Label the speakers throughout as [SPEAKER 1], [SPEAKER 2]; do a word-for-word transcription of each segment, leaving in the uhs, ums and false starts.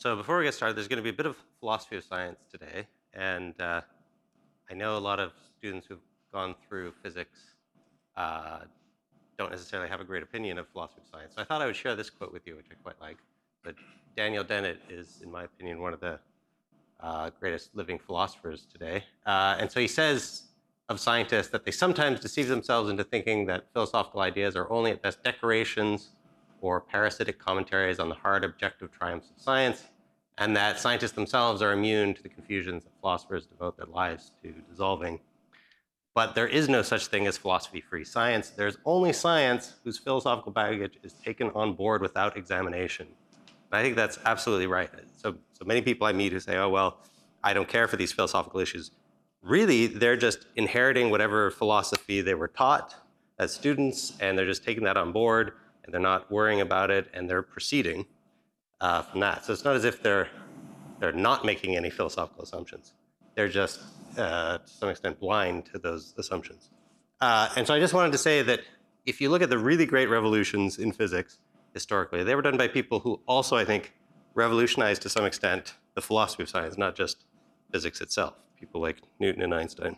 [SPEAKER 1] So before we get started, there's going to be a bit of philosophy of science today, and uh, I know a lot of students who've gone through physics uh, don't necessarily have a great opinion of philosophy of science. So I thought I would share this quote with you, which I quite like. But Daniel Dennett is, in my opinion, one of the uh, greatest living philosophers today. Uh, and so he says of scientists that they sometimes deceive themselves into thinking that philosophical ideas are only at best decorations or parasitic commentaries on the hard objective triumphs of science, and that scientists themselves are immune to the confusions that philosophers devote their lives to dissolving. But there is no such thing as philosophy-free science. There's only science whose philosophical baggage is taken on board without examination. And I think that's absolutely right. So, so many people I meet who say, oh, well, I don't care for these philosophical issues. Really, they're just inheriting whatever philosophy they were taught as students, and they're just taking that on board, and they're not worrying about it, and they're proceeding uh, from that. So it's not as if they're, they're not making any philosophical assumptions. They're just, uh, to some extent, blind to those assumptions. Uh, and so I just wanted to say that if you look at the really great revolutions in physics historically, they were done by people who also, I think, revolutionized to some extent the philosophy of science, not just physics itself, people like Newton and Einstein.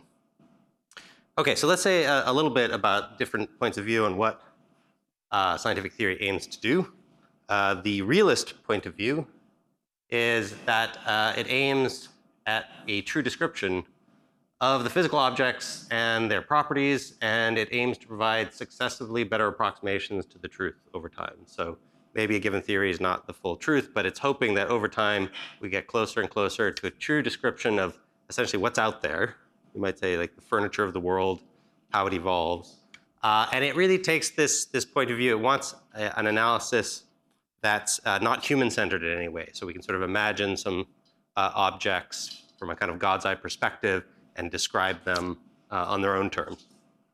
[SPEAKER 1] Okay, so let's say a, a little bit about different points of view on what uh, scientific theory aims to do. Uh, the realist point of view is that uh, it aims at a true description of the physical objects and their properties, and it aims to provide successively better approximations to the truth over time. So maybe a given theory is not the full truth, but it's hoping that over time we get closer and closer to a true description of essentially what's out there. You might say like the furniture of the world, how it evolves. Uh, and it really takes this, this point of view. It wants a, an analysis that's uh, not human-centered in any way. So we can sort of imagine some uh, objects from a kind of God's eye perspective and describe them uh, on their own terms.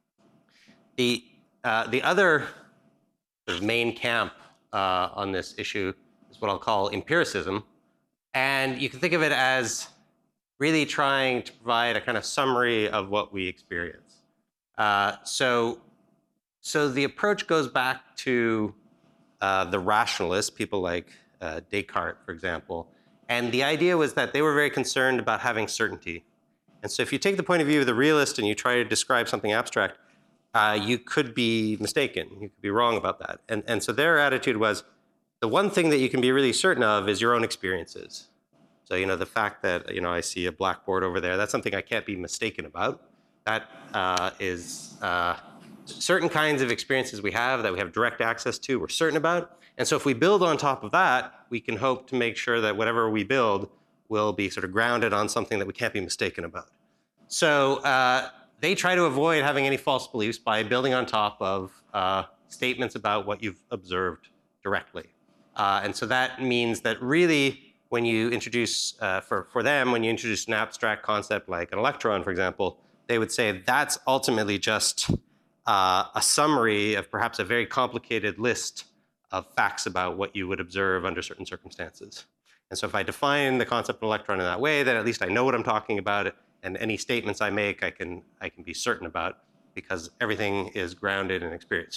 [SPEAKER 1] The, uh, the other sort of main camp uh, on this issue is what I'll call empiricism. And you can think of it as really trying to provide a kind of summary of what we experience. Uh, so, so the approach goes back to uh, the rationalists, people like uh, Descartes, for example. And the idea was that they were very concerned about having certainty. And so if you take the point of view of the realist and you try to describe something abstract, uh, you could be mistaken. You could be wrong about that. And, and so their attitude was, the one thing that you can be really certain of is your own experiences. So, you know, the fact that, you know, I see a blackboard over there, that's something I can't be mistaken about. That uh, is uh, certain kinds of experiences we have that we have direct access to, we're certain about. And so if we build on top of that, we can hope to make sure that whatever we build will be sort of grounded on something that we can't be mistaken about. So uh, they try to avoid having any false beliefs by building on top of uh, statements about what you've observed directly. Uh, and so that means that really when you introduce, uh, for, for them, when you introduce an abstract concept like an electron, for example, they would say that's ultimately just uh, a summary of perhaps a very complicated list of facts about what you would observe under certain circumstances. And so if I define the concept of an electron in that way, then at least I know what I'm talking about, and any statements I make, I can, I can be certain about, because everything is grounded in experience.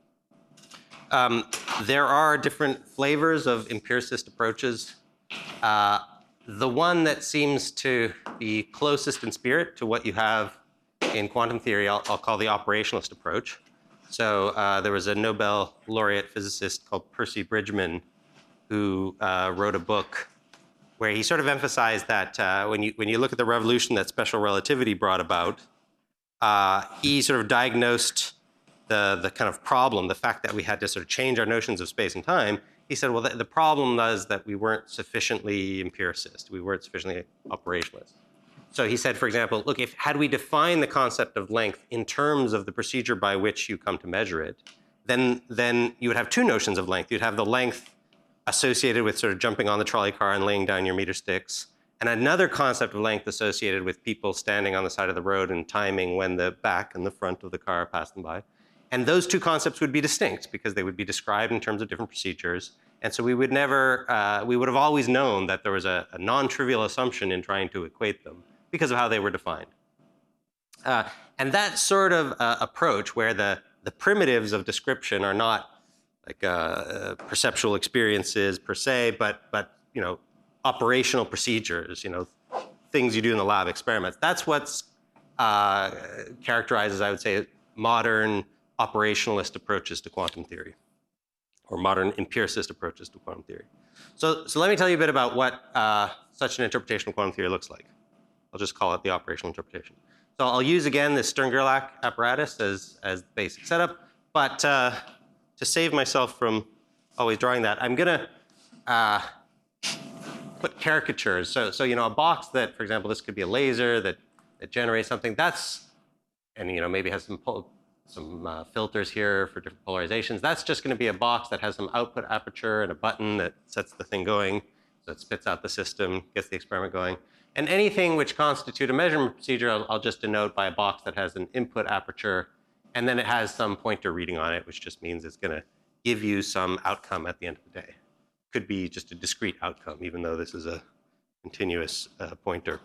[SPEAKER 1] Um, there are different flavors of empiricist approaches. Uh, the one that seems to be closest in spirit to what you have in quantum theory, I'll, I'll call the operationalist approach. So uh, there was a Nobel laureate physicist called Percy Bridgman who uh, wrote a book where he sort of emphasized that uh, when you when you look at the revolution that special relativity brought about, uh, he sort of diagnosed the the kind of problem, the fact that we had to sort of change our notions of space and time. He said, well, the, the problem was that we weren't sufficiently empiricist, we weren't sufficiently operationalist. So he said, for example, look, if had we defined the concept of length in terms of the procedure by which you come to measure it, then then you would have two notions of length. You'd have the length associated with sort of jumping on the trolley car and laying down your meter sticks, and another concept of length associated with people standing on the side of the road and timing when the back and the front of the car pass them by. And those two concepts would be distinct because they would be described in terms of different procedures. And so we would never, uh, we would have always known that there was a, a non-trivial assumption in trying to equate them because of how they were defined. Uh, and that sort of uh, approach where the, the primitives of description are not like uh, uh, perceptual experiences per se, but, but you know, operational procedures, you know, things you do in the lab, experiments. That's what's uh, characterizes, I would say, modern operationalist approaches to quantum theory, or modern empiricist approaches to quantum theory. So, so let me tell you a bit about what uh, such an interpretation of quantum theory looks like. I'll just call it the operational interpretation. So I'll use, again, this Stern-Gerlach apparatus as, as the basic setup, but uh, to save myself from always drawing that, I'm gonna uh, put caricatures. So, so, you know, a box that, for example, this could be a laser that, that generates something, that's, and, you know, maybe has some, some uh, filters here for different polarizations. That's just gonna be a box that has some output aperture and a button that sets the thing going. So it spits out the system, gets the experiment going. And anything which constitute a measurement procedure, I'll, I'll just denote by a box that has an input aperture, and then it has some pointer reading on it, which just means it's gonna give you some outcome at the end of the day. Could be just a discrete outcome, even though this is a continuous uh, pointer.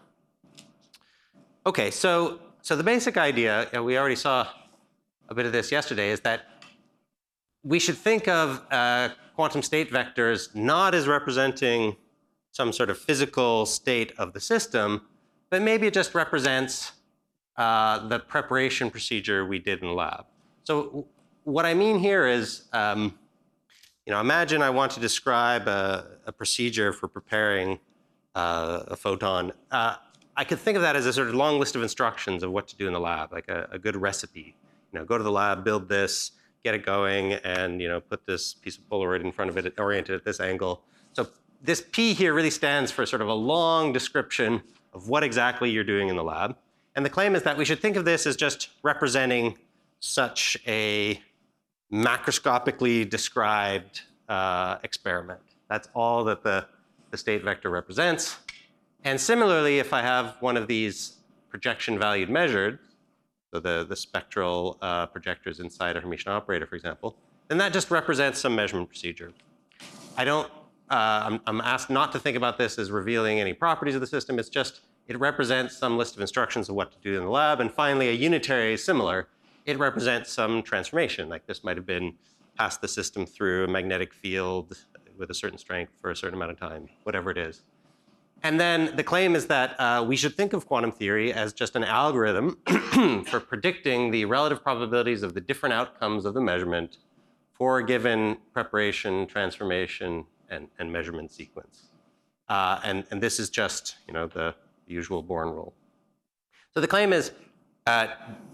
[SPEAKER 1] Okay, so, so the basic idea, and we already saw a bit of this yesterday, is that we should think of uh, quantum state vectors not as representing some sort of physical state of the system, but maybe it just represents uh, the preparation procedure we did in the lab. So what I mean here is, um, you know, imagine I want to describe a, a procedure for preparing uh, a photon. Uh, I could think of that as a sort of long list of instructions of what to do in the lab, like a, a good recipe. You know, go to the lab, build this, get it going, and, you know, put this piece of Polaroid in front of it, oriented at this angle. So this P here really stands for sort of a long description of what exactly you're doing in the lab. And the claim is that we should think of this as just representing such a macroscopically described uh, experiment. That's all that the, the state vector represents. And similarly, if I have one of these projection valued measured, so the, the spectral uh, projectors inside a Hermitian operator, for example, then that just represents some measurement procedure. I don't, uh, I'm, I'm asked not to think about this as revealing any properties of the system. It's just, it represents some list of instructions of what to do in the lab. And finally, a unitary is similar. It represents some transformation, like this might have been pass the system through a magnetic field with a certain strength for a certain amount of time, whatever it is. And then the claim is that uh, we should think of quantum theory as just an algorithm for predicting the relative probabilities of the different outcomes of the measurement for a given preparation, transformation, and, and measurement sequence. Uh, and, and this is just, you know, the usual Born rule. So the claim is, uh,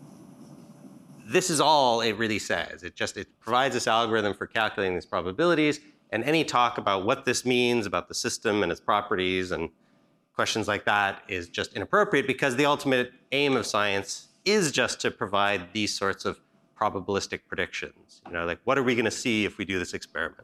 [SPEAKER 1] this is all it really says. It just, it provides this algorithm for calculating these probabilities, and any talk about what this means about the system and its properties and questions like that is just inappropriate, because the ultimate aim of science is just to provide these sorts of probabilistic predictions. You know, like, what are we gonna see if we do this experiment?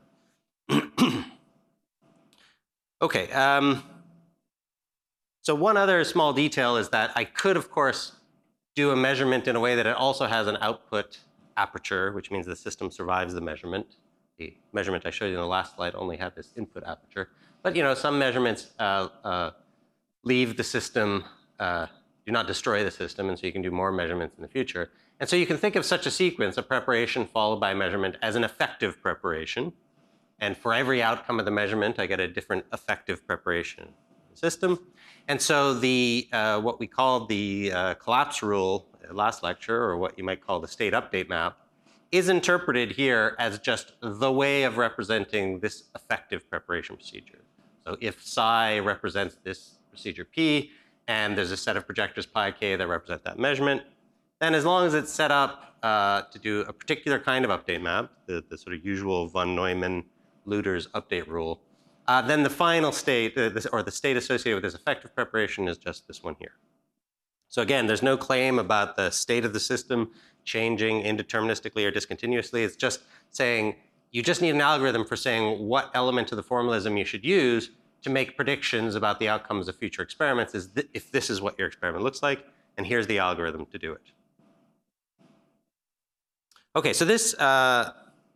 [SPEAKER 1] Okay, um, so one other small detail is that I could, of course, do a measurement in a way that it also has an output aperture, which means the system survives the measurement. The measurement I showed you in the last slide only had this input aperture. But, you know, some measurements uh, uh, leave the system, uh, do not destroy the system, and so you can do more measurements in the future. And so you can think of such a sequence, a preparation followed by a measurement, as an effective preparation. And for every outcome of the measurement, I get a different effective preparation system. And so the, uh, what we called the uh, collapse rule last lecture, or what you might call the state update map, is interpreted here as just the way of representing this effective preparation procedure. So if psi represents this procedure P, and there's a set of projectors pi k that represent that measurement, then as long as it's set up uh, to do a particular kind of update map, the, the sort of usual von Neumann-Lüders update rule, uh, then the final state, uh, this, or the state associated with this effective preparation, is just this one here. So again, there's no claim about the state of the system changing indeterministically or discontinuously. It's just saying you just need an algorithm for saying what element of the formalism you should use to make predictions about the outcomes of future experiments, is th if this is what your experiment looks like, and here's the algorithm to do it. Okay, so this uh,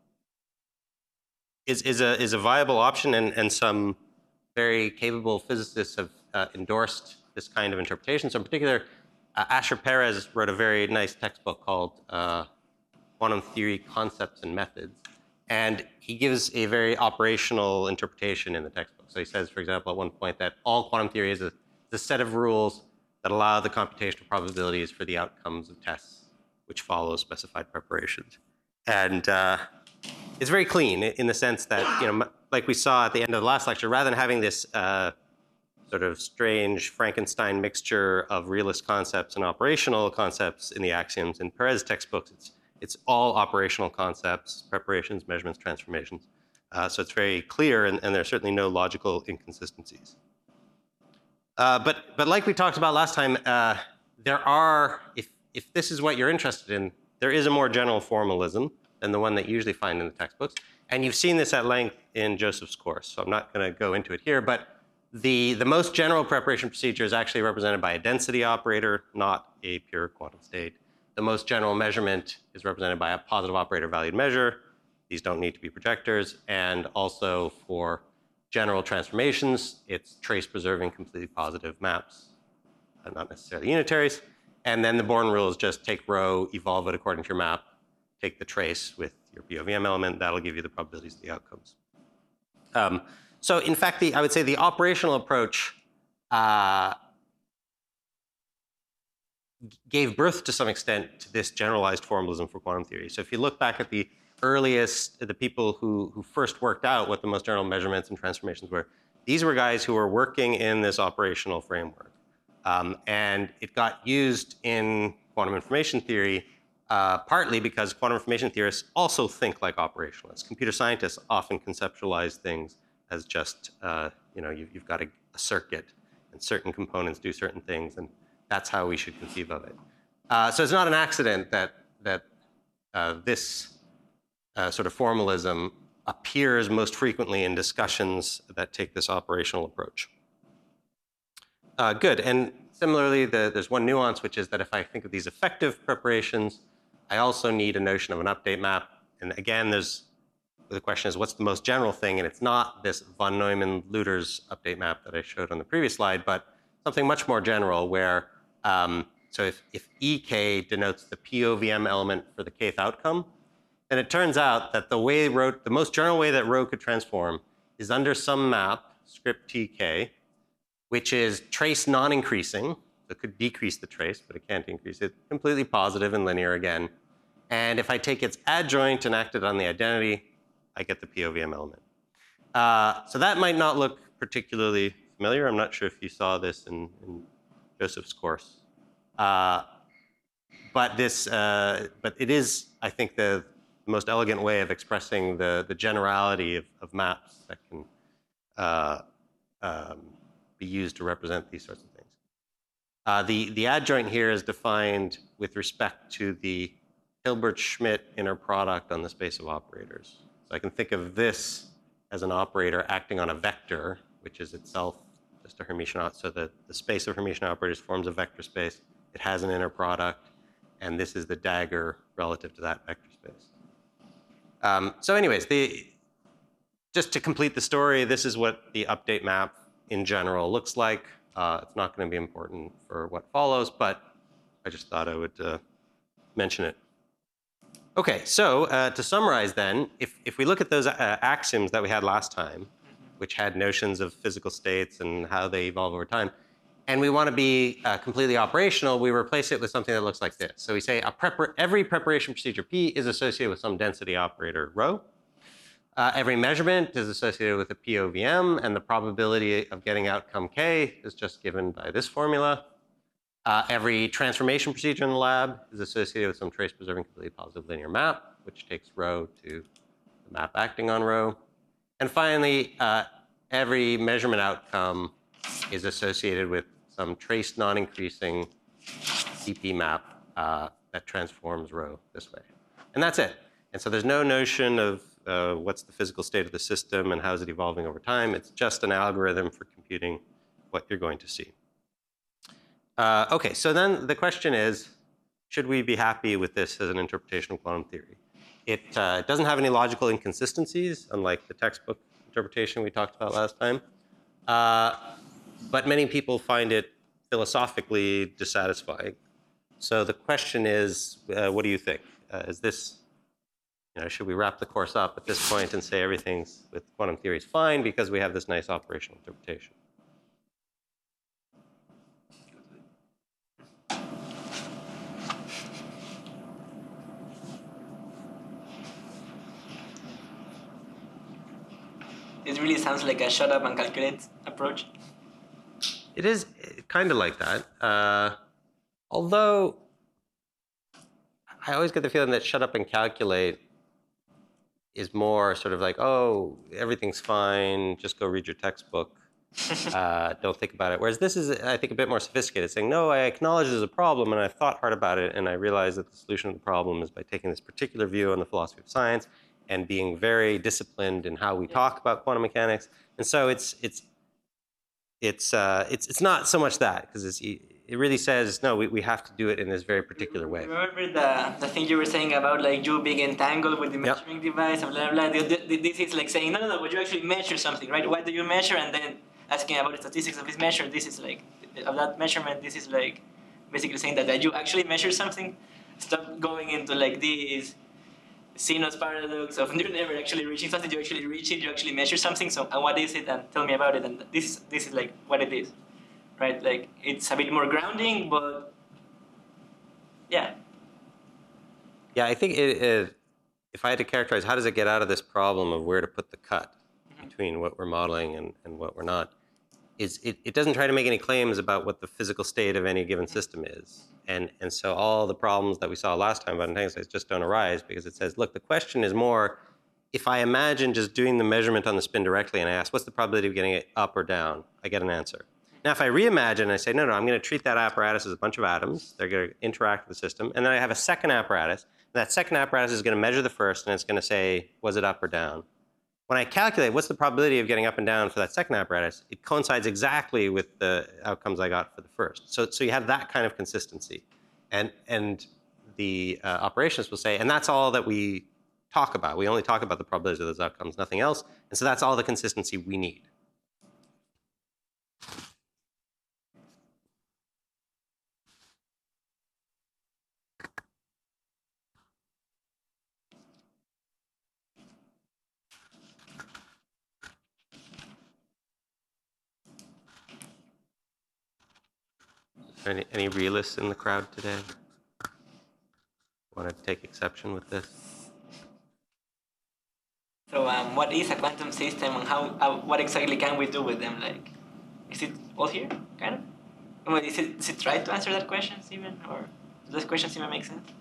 [SPEAKER 1] is, is, a, is a viable option, and, and some very capable physicists have uh, endorsed this kind of interpretation. So in particular, uh, Asher Perez wrote a very nice textbook called uh, Quantum Theory Concepts and Methods. And he gives a very operational interpretation in the textbook. So he says, for example, at one point that all quantum theory is a, is a set of rules that allow the computational probabilities for the outcomes of tests which follow specified preparations. And uh, it's very clean in the sense that, you know, like we saw at the end of the last lecture, rather than having this uh, sort of strange Frankenstein mixture of realist concepts and operational concepts in the axioms in Perez textbooks, it's, it's all operational concepts, preparations, measurements, transformations. Uh, so it's very clear, and, and there are certainly no logical inconsistencies. Uh, but, but like we talked about last time, uh, there are, if, if this is what you're interested in, there is a more general formalism than the one that you usually find in the textbooks. And you've seen this at length in Joseph's course, so I'm not going to go into it here. But the, the most general preparation procedure is actually represented by a density operator, not a pure quantum state. The most general measurement is represented by a positive operator valued measure. These don't need to be projectors. And also for general transformations, it's trace preserving completely positive maps, uh, not necessarily unitaries. And then the Born rule is just take rho, evolve it according to your map, take the trace with your P O V M element. That'll give you the probabilities of the outcomes. Um, so in fact, the, I would say the operational approach uh, gave birth to some extent to this generalized formalism for quantum theory. So if you look back at the earliest, the people who, who first worked out what the most general measurements and transformations were, these were guys who were working in this operational framework. Um, and it got used in quantum information theory uh, partly because quantum information theorists also think like operationalists. Computer scientists often conceptualize things as just, uh, you know, you've, you've got a, a circuit and certain components do certain things, and that's how we should conceive of it. Uh, so it's not an accident that, that uh, this uh, sort of formalism appears most frequently in discussions that take this operational approach. Uh, good, and similarly, the, there's one nuance, which is that if I think of these effective preparations, I also need a notion of an update map. And again, there's, the question is, what's the most general thing? And it's not this von Neumann-Lüders update map that I showed on the previous slide, but something much more general where, um, so if, if E K denotes the P O V M element for the kth outcome, then it turns out that the way rho, the most general way that rho could transform is under some map, script T K, which is trace non-increasing. So it could decrease the trace, but it can't increase it. Completely positive and linear again. And if I take its adjoint and act it on the identity, I get the P O V M element. Uh, so that might not look particularly familiar. I'm not sure if you saw this in, in Joseph's course. Uh, but this, uh, but it is, I think, the most elegant way of expressing the, the generality of, of maps that can uh, um, be used to represent these sorts of things. Uh, the, the adjoint here is defined with respect to the Hilbert-Schmidt inner product on the space of operators. So I can think of this as an operator acting on a vector, which is itself just a Hermitian. So the, the space of Hermitian operators forms a vector space. It has an inner product, and this is the dagger relative to that vector space. Um, so anyways, the, just to complete the story, this is what the update map in general looks like. Uh, it's not going to be important for what follows, but I just thought I would uh, mention it. Okay, so uh, to summarize then, if, if we look at those uh, axioms that we had last time, which had notions of physical states and how they evolve over time, and we want to be uh, completely operational, we replace it with something that looks like this. So we say a prepar every preparation procedure P is associated with some density operator rho. Uh, every measurement is associated with a P O V M, and the probability of getting outcome K is just given by this formula. Uh, every transformation procedure in the lab is associated with some trace preserving completely positive linear map, which takes rho to the map acting on rho. And finally, uh, every measurement outcome is associated with some trace non-increasing C P map uh, that transforms rho this way. And that's it. And so there's no notion of uh, what's the physical state of the system and how is it evolving over time. It's just an algorithm for computing what you're going to see. Uh, okay, so then the question is, should we be happy with this as an interpretation of quantum theory? It uh, doesn't have any logical inconsistencies, unlike the textbook interpretation we talked about last time. Uh, but many people find it philosophically dissatisfying. So the question is, uh, what do you think? Uh, is this you know, should we wrap the course up at this point and say everything's with quantum theory is fine because we have this nice operational interpretation?
[SPEAKER 2] It really sounds like a shut up and calculate approach.
[SPEAKER 1] It is kind of like that. Uh, although I always get the feeling that shut up and calculate is more sort of like, oh, everything's fine, just go read your textbook. uh, don't think about it. Whereas this is, I think, a bit more sophisticated, saying, no, I acknowledge there's a problem and I've thought hard about it and I realize that the solution to the problem is by taking this particular view on the philosophy of science and being very disciplined in how we yeah. talk about quantum mechanics. And so it's it's it's uh, it's it's not so much that, because it's it really says no, we, we have to do it in this very particular way.
[SPEAKER 2] Remember the the thing you were saying about like you being entangled with the measuring yep. device and blah blah blah. This is like saying no no no, but you actually measure something, right? What do you measure? And then asking about the statistics of this measure. This is like of that measurement. This is like basically saying that, that you actually measure something. Stop going into like this Zeno's paradox of you're never actually reaching something. You actually reach it. You actually measure something. So and what is it? And tell me about it. And this is this is like what it is, right? Like it's a bit more grounding, but yeah.
[SPEAKER 1] Yeah, I think it, it, if I had to characterize how does it get out of this problem of where to put the cut mm-hmm. between what we're modeling and, and what we're not, is it, it doesn't try to make any claims about what the physical state of any given system is. And, and so all the problems that we saw last time about entanglement just don't arise, because it says, look, the question is more, if I imagine just doing the measurement on the spin directly and I ask, what's the probability of getting it up or down? I get an answer. Now, if I reimagine and I say, no, no, I'm going to treat that apparatus as a bunch of atoms. They're going to interact with the system. And then I have a second apparatus. And that second apparatus is going to measure the first, and it's going to say, was it up or down? When I calculate what's the probability of getting up and down for that second apparatus, it coincides exactly with the outcomes I got for the first. So, so you have that kind of consistency. And, and the uh, operationists will say, and that's all that we talk about. We only talk about the probabilities of those outcomes, nothing else. And so that's all the consistency we need. Any, any realists in the crowd today? Want to take exception with this?
[SPEAKER 2] So, um, what is a quantum system, and how? Uh, what exactly can we do with them? Like, is it all here, kind of? I mean, is it is it right to answer that question, even, or does those questions even make sense?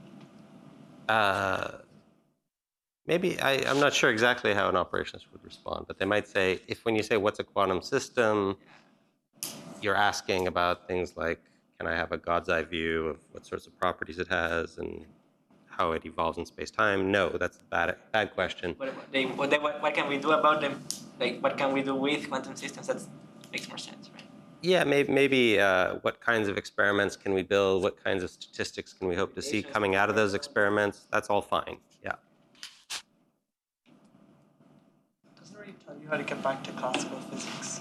[SPEAKER 1] Uh, maybe I, I'm not sure exactly how an operationist would respond, but they might say, if when you say what's a quantum system, you're asking about things like, can I have a God's eye view of what sorts of properties it has and how it evolves in space-time? No, that's a bad, bad question.
[SPEAKER 2] What, they, what, they, what, what can we do about them? Like, what can we do with quantum systems? That makes more sense, right?
[SPEAKER 1] Yeah, maybe, maybe uh, what kinds of experiments can we build? What kinds of statistics can we hope to see coming out of those experiments? That's all fine, yeah.
[SPEAKER 3] Doesn't it really tell you how to get back to classical physics?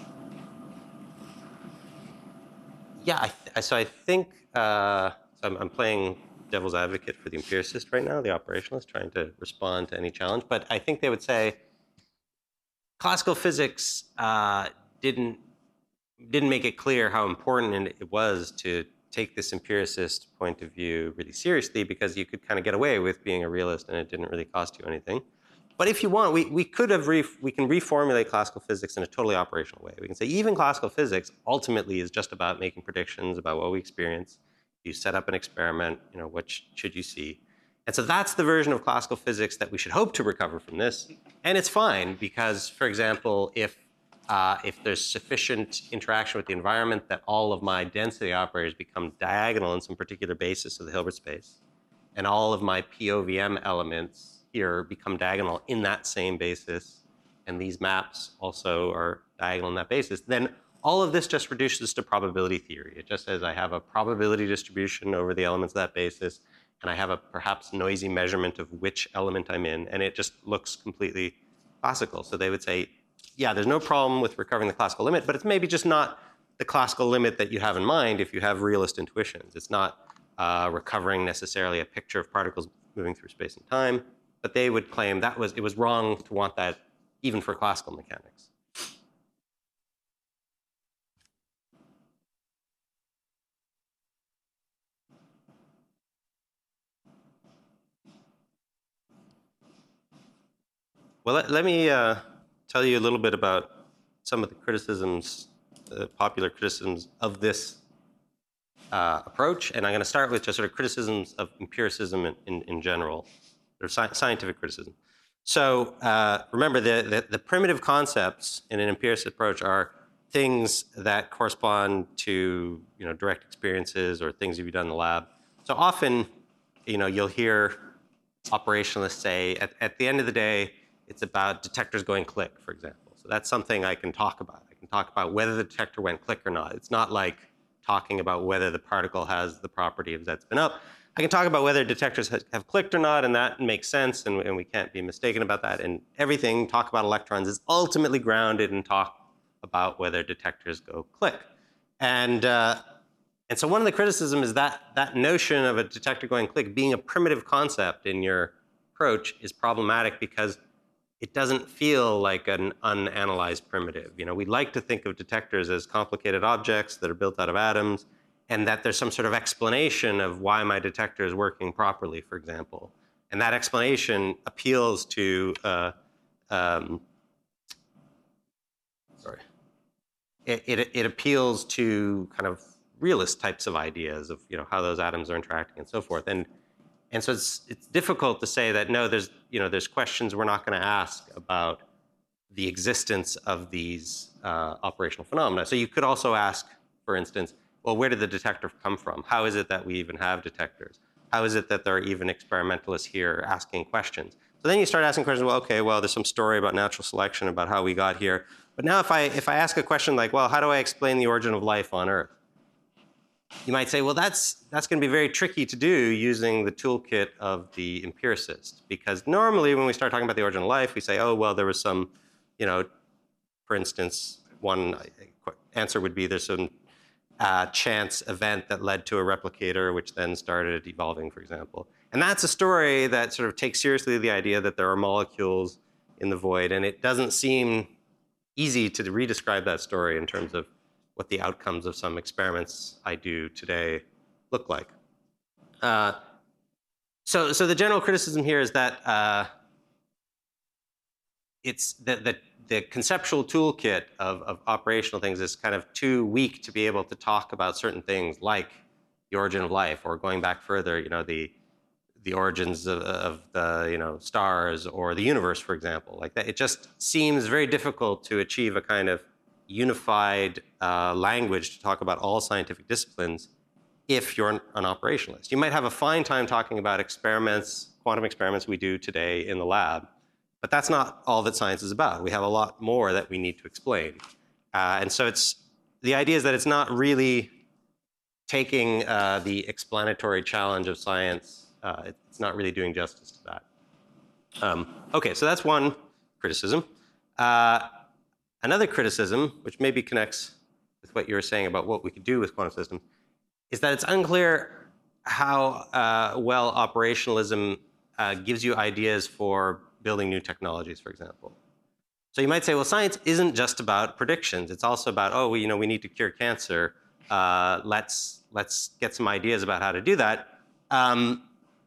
[SPEAKER 1] Yeah, I th so I think, uh, so I'm, I'm playing devil's advocate for the empiricist right now, the operationalist, trying to respond to any challenge. But I think they would say classical physics uh, didn't, didn't make it clear how important it was to take this empiricist point of view really seriously, because you could kind of get away with being a realist and it didn't really cost you anything. But if you want, we, we could have, re we can reformulate classical physics in a totally operational way. We can say even classical physics ultimately is just about making predictions about what we experience. You set up an experiment, you know, what sh should you see? And so that's the version of classical physics that we should hope to recover from this. And it's fine because, for example, if, uh, if there's sufficient interaction with the environment that all of my density operators become diagonal in some particular basis of the Hilbert space, and all of my P O V M elements here become diagonal in that same basis, and these maps also are diagonal in that basis, then all of this just reduces to probability theory. It just says I have a probability distribution over the elements of that basis, and I have a perhaps noisy measurement of which element I'm in, and it just looks completely classical. So they would say, yeah, there's no problem with recovering the classical limit, but it's maybe just not the classical limit that you have in mind if you have realist intuitions. It's not uh, recovering necessarily a picture of particles moving through space and time. but they would claim that was it was wrong to want that even for classical mechanics. Well, let, let me uh, tell you a little bit about some of the criticisms, uh, popular criticisms of this uh, approach. And I'm going to start with just sort of criticisms of empiricism in, in, in general, or sci scientific criticism. So uh, remember, the, the, the primitive concepts in an empiricist approach are things that correspond to you know, direct experiences or things you've done in the lab. So often, you know, you'll hear operationalists say, at, at the end of the day, it's about detectors going click, for example. So that's something I can talk about. I can talk about whether the detector went click or not. It's not like talking about whether the particle has the property of Z spin up. I can talk about whether detectors have clicked or not, and that makes sense, and, and we can't be mistaken about that. And everything, talk about electrons, is ultimately grounded in talk about whether detectors go click. And, uh, and so one of the criticisms is that that notion of a detector going click being a primitive concept in your approach is problematic because it doesn't feel like an unanalyzed primitive. You know, we like to think of detectors as complicated objects that are built out of atoms, and that there's some sort of explanation of why my detector is working properly, for example. And that explanation appeals to, uh, um, sorry, it, it, it appeals to kind of realist types of ideas of, you know, how those atoms are interacting and so forth. And And so it's, it's difficult to say that, no, there's, you know, there's questions we're not going to ask about the existence of these uh, operational phenomena. So you could also ask, for instance, well, where did the detector come from? How is it that we even have detectors? How is it that there are even experimentalists here asking questions? So then you start asking questions, well, okay, well, there's some story about natural selection, about how we got here. But now if I, if I ask a question like, well, how do I explain the origin of life on Earth? You might say, well, that's, that's going to be very tricky to do using the toolkit of the empiricist. Because normally when we start talking about the origin of life, we say, oh, well, there was some, you know, for instance, one answer would be there's some uh, chance event that led to a replicator, which then started evolving, for example. And that's a story that sort of takes seriously the idea that there are molecules in the void. And it doesn't seem easy to re-describe that story in terms of what the outcomes of some experiments I do today look like. Uh, so, so the general criticism here is that uh, it's the, the, the conceptual toolkit of, of operational things is kind of too weak to be able to talk about certain things like the origin of life, or going back further, you know, the the origins of, of the you know stars or the universe, for example. Like that, it just seems very difficult to achieve a kind of unified uh, language to talk about all scientific disciplines if you're an, an operationalist. You might have a fine time talking about experiments, quantum experiments we do today in the lab, but that's not all that science is about. We have a lot more that we need to explain. Uh, and so it's, the idea is that it's not really taking uh, the explanatory challenge of science, uh, it's not really doing justice to that. Um, okay, so that's one criticism. Uh, Another criticism, which maybe connects with what you were saying about what we could do with quantum systems, is that it's unclear how uh, well operationalism uh, gives you ideas for building new technologies, for example. So you might say, well, science isn't just about predictions. It's also about, oh, we, you know, we need to cure cancer. Uh, let's, let's get some ideas about how to do that. Um,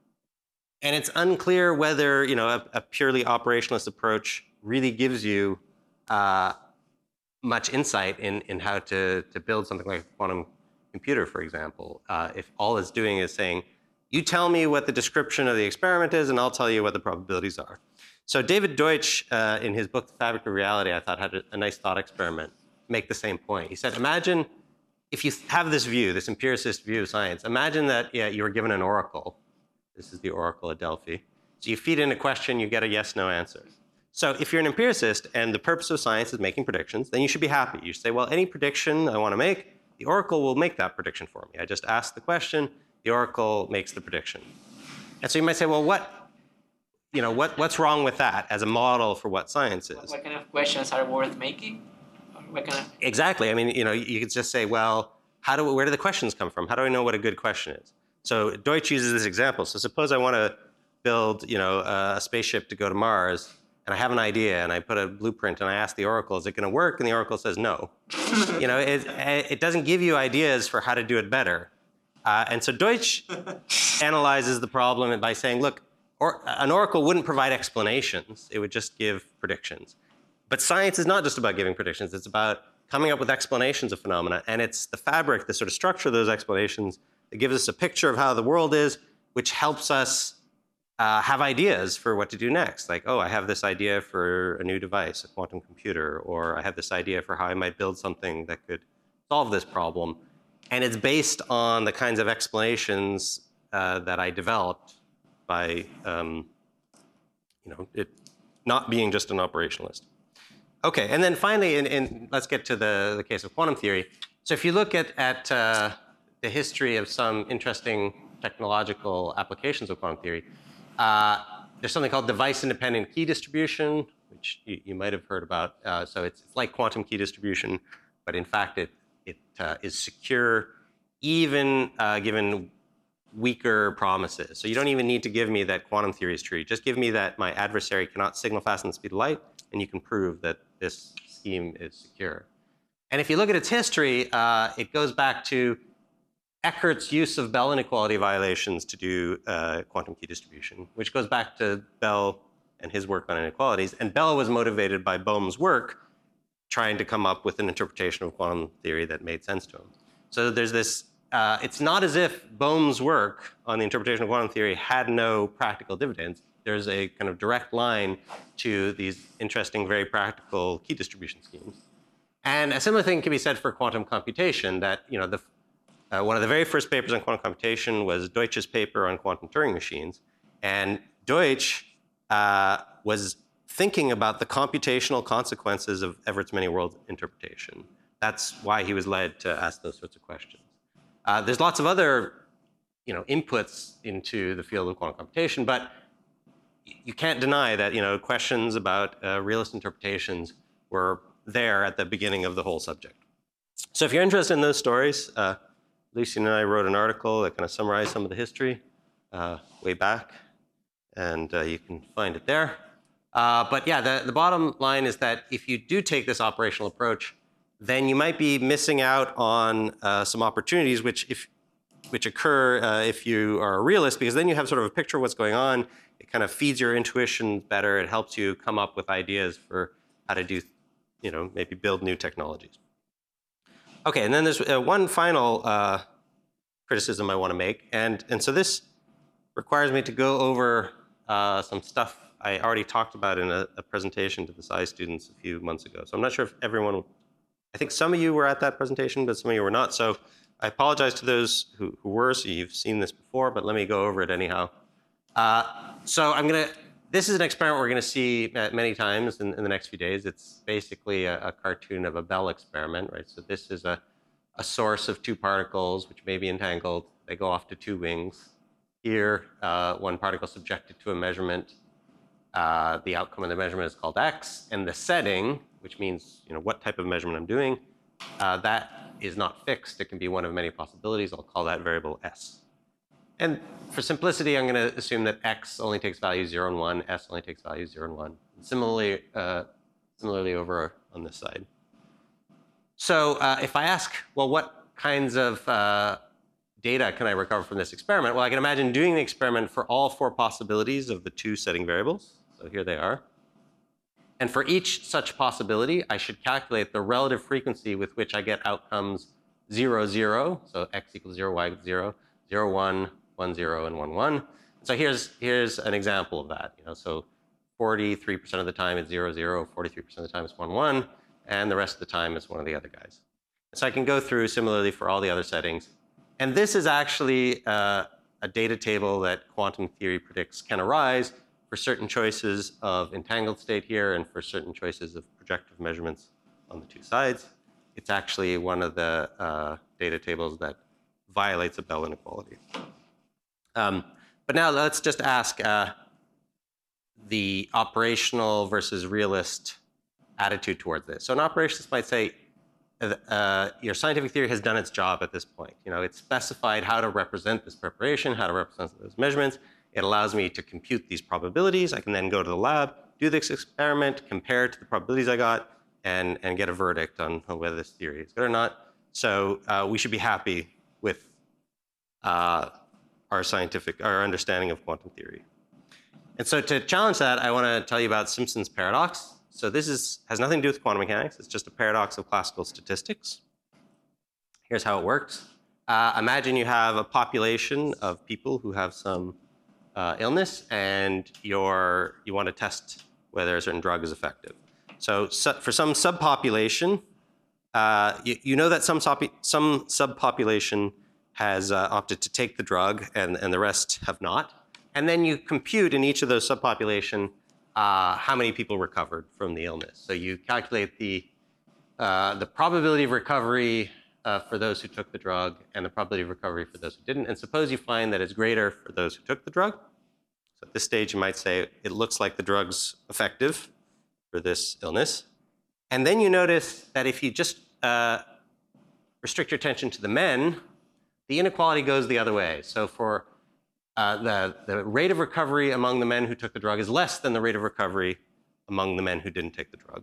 [SPEAKER 1] and it's unclear whether you know, a, a purely operationalist approach really gives you uh, much insight in, in how to, to build something like a quantum computer, for example, uh, if all it's doing is saying, you tell me what the description of the experiment is, and I'll tell you what the probabilities are. So David Deutsch, uh, in his book, The Fabric of Reality, I thought had a, a nice thought experiment to make the same point. He said, imagine if you have this view, this empiricist view of science, imagine that yeah, you were given an oracle. This is the oracle at Delphi. So you feed in a question, you get a yes-no answer. So if you're an empiricist and the purpose of science is making predictions, then you should be happy. You should say, well, any prediction I want to make, the oracle will make that prediction for me. I just ask the question, the oracle makes the prediction. And so you might say, well, what, you know, what, what's wrong with that as a model for what science is?
[SPEAKER 2] What kind of questions are worth making? What kind of...
[SPEAKER 1] Exactly. I mean, you know, you could just say, well, how do, where do the questions come from? How do I know what a good question is? So Deutsch uses this example. So suppose I want to build, you know, a spaceship to go to Mars, and I have an idea, and I put a blueprint, and I ask the Oracle, is it going to work? And the Oracle says no. You know, it, it doesn't give you ideas for how to do it better. Uh, and so Deutsch analyzes the problem by saying, look, or, an Oracle wouldn't provide explanations. It would just give predictions. But science is not just about giving predictions. It's about coming up with explanations of phenomena. And it's the fabric, the sort of structure of those explanations that gives us a picture of how the world is, which helps us uh, have ideas for what to do next. Like, oh, I have this idea for a new device, a quantum computer, or I have this idea for how I might build something that could solve this problem. And it's based on the kinds of explanations uh, that I developed by, um, you know, it not being just an operationalist. Okay, and then finally, in, in, let's get to the, the case of quantum theory. So if you look at, at uh, the history of some interesting technological applications of quantum theory, uh, there's something called device-independent key distribution, which you, you might have heard about. Uh, so it's, it's like quantum key distribution, but in fact, it, it uh, is secure even uh, given weaker promises. So you don't even need to give me that quantum theory is true. Just give me that my adversary cannot signal faster than the speed of light, and you can prove that this scheme is secure. And if you look at its history, uh, it goes back to Eckert's use of Bell inequality violations to do uh, quantum key distribution, which goes back to Bell and his work on inequalities. And Bell was motivated by Bohm's work, trying to come up with an interpretation of quantum theory that made sense to him. So there's this, uh, it's not as if Bohm's work on the interpretation of quantum theory had no practical dividends. There's a kind of direct line to these interesting, very practical key distribution schemes. And a similar thing can be said for quantum computation, that, you know, the, uh, one of the very first papers on quantum computation was Deutsch's paper on quantum Turing machines. And Deutsch uh, was thinking about the computational consequences of Everett's many-world interpretation. That's why he was led to ask those sorts of questions. Uh, there's lots of other, you know, inputs into the field of quantum computation, but you can't deny that, you know, questions about uh, realist interpretations were there at the beginning of the whole subject. So if you're interested in those stories, uh, Lucian and I wrote an article that kind of summarized some of the history uh, way back, and uh, you can find it there. Uh, but yeah, the, the bottom line is that if you do take this operational approach, then you might be missing out on uh, some opportunities which, if, which occur uh, if you are a realist, because then you have sort of a picture of what's going on. It kind of feeds your intuition better. It helps you come up with ideas for how to do, you know, maybe build new technologies. Okay, and then there's uh, one final uh, criticism I want to make. And, and so this requires me to go over uh, some stuff I already talked about in a, a presentation to the S C I students a few months ago. So I'm not sure if everyone, I think some of you were at that presentation, but some of you were not. So I apologize to those who, who were, so you've seen this before, but let me go over it anyhow. Uh, so I'm gonna, this is an experiment we're gonna see many times in, in the next few days. It's basically a, a cartoon of a Bell experiment, right? So this is a, a source of two particles which may be entangled. They go off to two wings. Here, uh, one particle subjected to a measurement. Uh, the outcome of the measurement is called X, and the setting, which means, you know, what type of measurement I'm doing, uh, that is not fixed. It can be one of many possibilities. I'll call that variable S. And for simplicity, I'm going to assume that X only takes values zero and one, S only takes values zero and one. And similarly, uh, similarly over on this side. So uh, if I ask, well, what kinds of uh, data can I recover from this experiment? Well, I can imagine doing the experiment for all four possibilities of the two setting variables. So here they are. And for each such possibility, I should calculate the relative frequency with which I get outcomes zero, zero. So X equals zero, Y equals zero, zero, one, one, zero, and one, one. So here's, here's an example of that. You know, so forty-three percent of the time it's zero, zero, forty-three percent of the time it's one, one, and the rest of the time it's one of the other guys. So I can go through similarly for all the other settings. And this is actually uh, a data table that quantum theory predicts can arise for certain choices of entangled state here and for certain choices of projective measurements on the two sides. It's actually one of the uh, data tables that violates a Bell inequality. Um, but now let's just ask uh, the operational versus realist attitude towards this. So an operationist might say, uh, your scientific theory has done its job at this point. You know, it's specified how to represent this preparation, how to represent those measurements. It allows me to compute these probabilities. I can then go to the lab, do this experiment, compare it to the probabilities I got, and, and get a verdict on, on whether this theory is good or not. So uh, we should be happy with uh, our scientific, our understanding of quantum theory. And so to challenge that, I want to tell you about Simpson's paradox. So this is, has nothing to do with quantum mechanics. It's just a paradox of classical statistics. Here's how it works. Uh, imagine you have a population of people who have some uh, illness, and you're, you want to test whether a certain drug is effective. So, so for some subpopulation, uh, you, you know that some, some subpopulation has uh, opted to take the drug, and, and the rest have not. And then you compute in each of those subpopulation uh, how many people recovered from the illness. So you calculate the, uh, the probability of recovery uh, for those who took the drug and the probability of recovery for those who didn't. And suppose you find that it's greater for those who took the drug. So at this stage, you might say it looks like the drug's effective for this illness. And then you notice that if you just uh, restrict your attention to the men, the inequality goes the other way. So for uh, the, the rate of recovery among the men who took the drug is less than the rate of recovery among the men who didn't take the drug.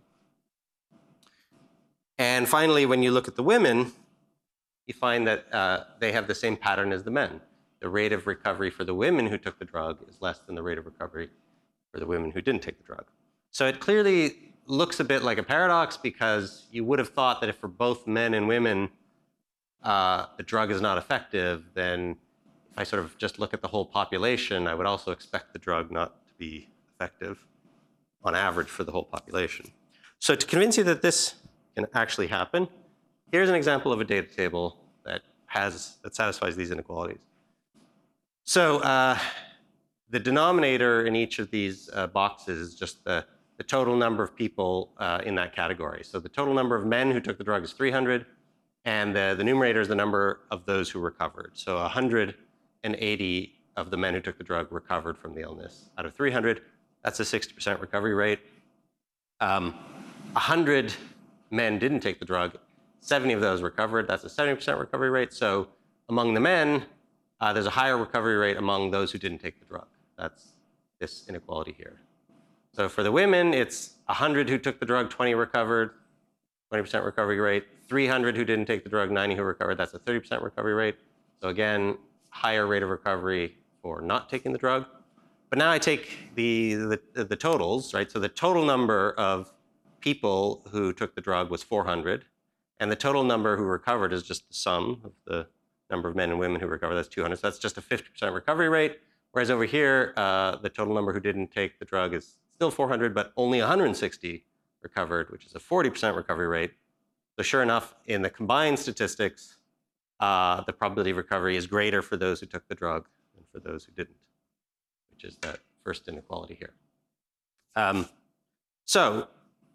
[SPEAKER 1] And finally, when you look at the women, you find that uh, they have the same pattern as the men. The rate of recovery for the women who took the drug is less than the rate of recovery for the women who didn't take the drug. So it clearly looks a bit like a paradox, because you would have thought that if for both men and women uh, the drug is not effective, then if I sort of just look at the whole population, I would also expect the drug not to be effective on average for the whole population. So to convince you that this can actually happen, here's an example of a data table that has that satisfies these inequalities. So uh, the denominator in each of these uh, boxes is just the, the total number of people uh, in that category. So the total number of men who took the drug is three hundred, and the, the numerator is the number of those who recovered. So one hundred eighty of the men who took the drug recovered from the illness out of three hundred. That's a sixty percent recovery rate. Um, one hundred men didn't take the drug. seventy of those recovered. That's a seventy percent recovery rate. So among the men, uh, there's a higher recovery rate among those who didn't take the drug. That's this inequality here. So for the women, it's one hundred who took the drug, twenty recovered, twenty percent recovery rate. three hundred who didn't take the drug, ninety who recovered. That's a thirty percent recovery rate. So again, higher rate of recovery for not taking the drug. But now I take the, the, the totals, right? So the total number of people who took the drug was four hundred. And the total number who recovered is just the sum of the number of men and women who recovered. That's two hundred. So that's just a fifty percent recovery rate. Whereas over here, uh, the total number who didn't take the drug is still four hundred, but only one hundred sixty recovered, which is a forty percent recovery rate. So sure enough, in the combined statistics, uh, the probability of recovery is greater for those who took the drug than for those who didn't, which is that first inequality here. Um, so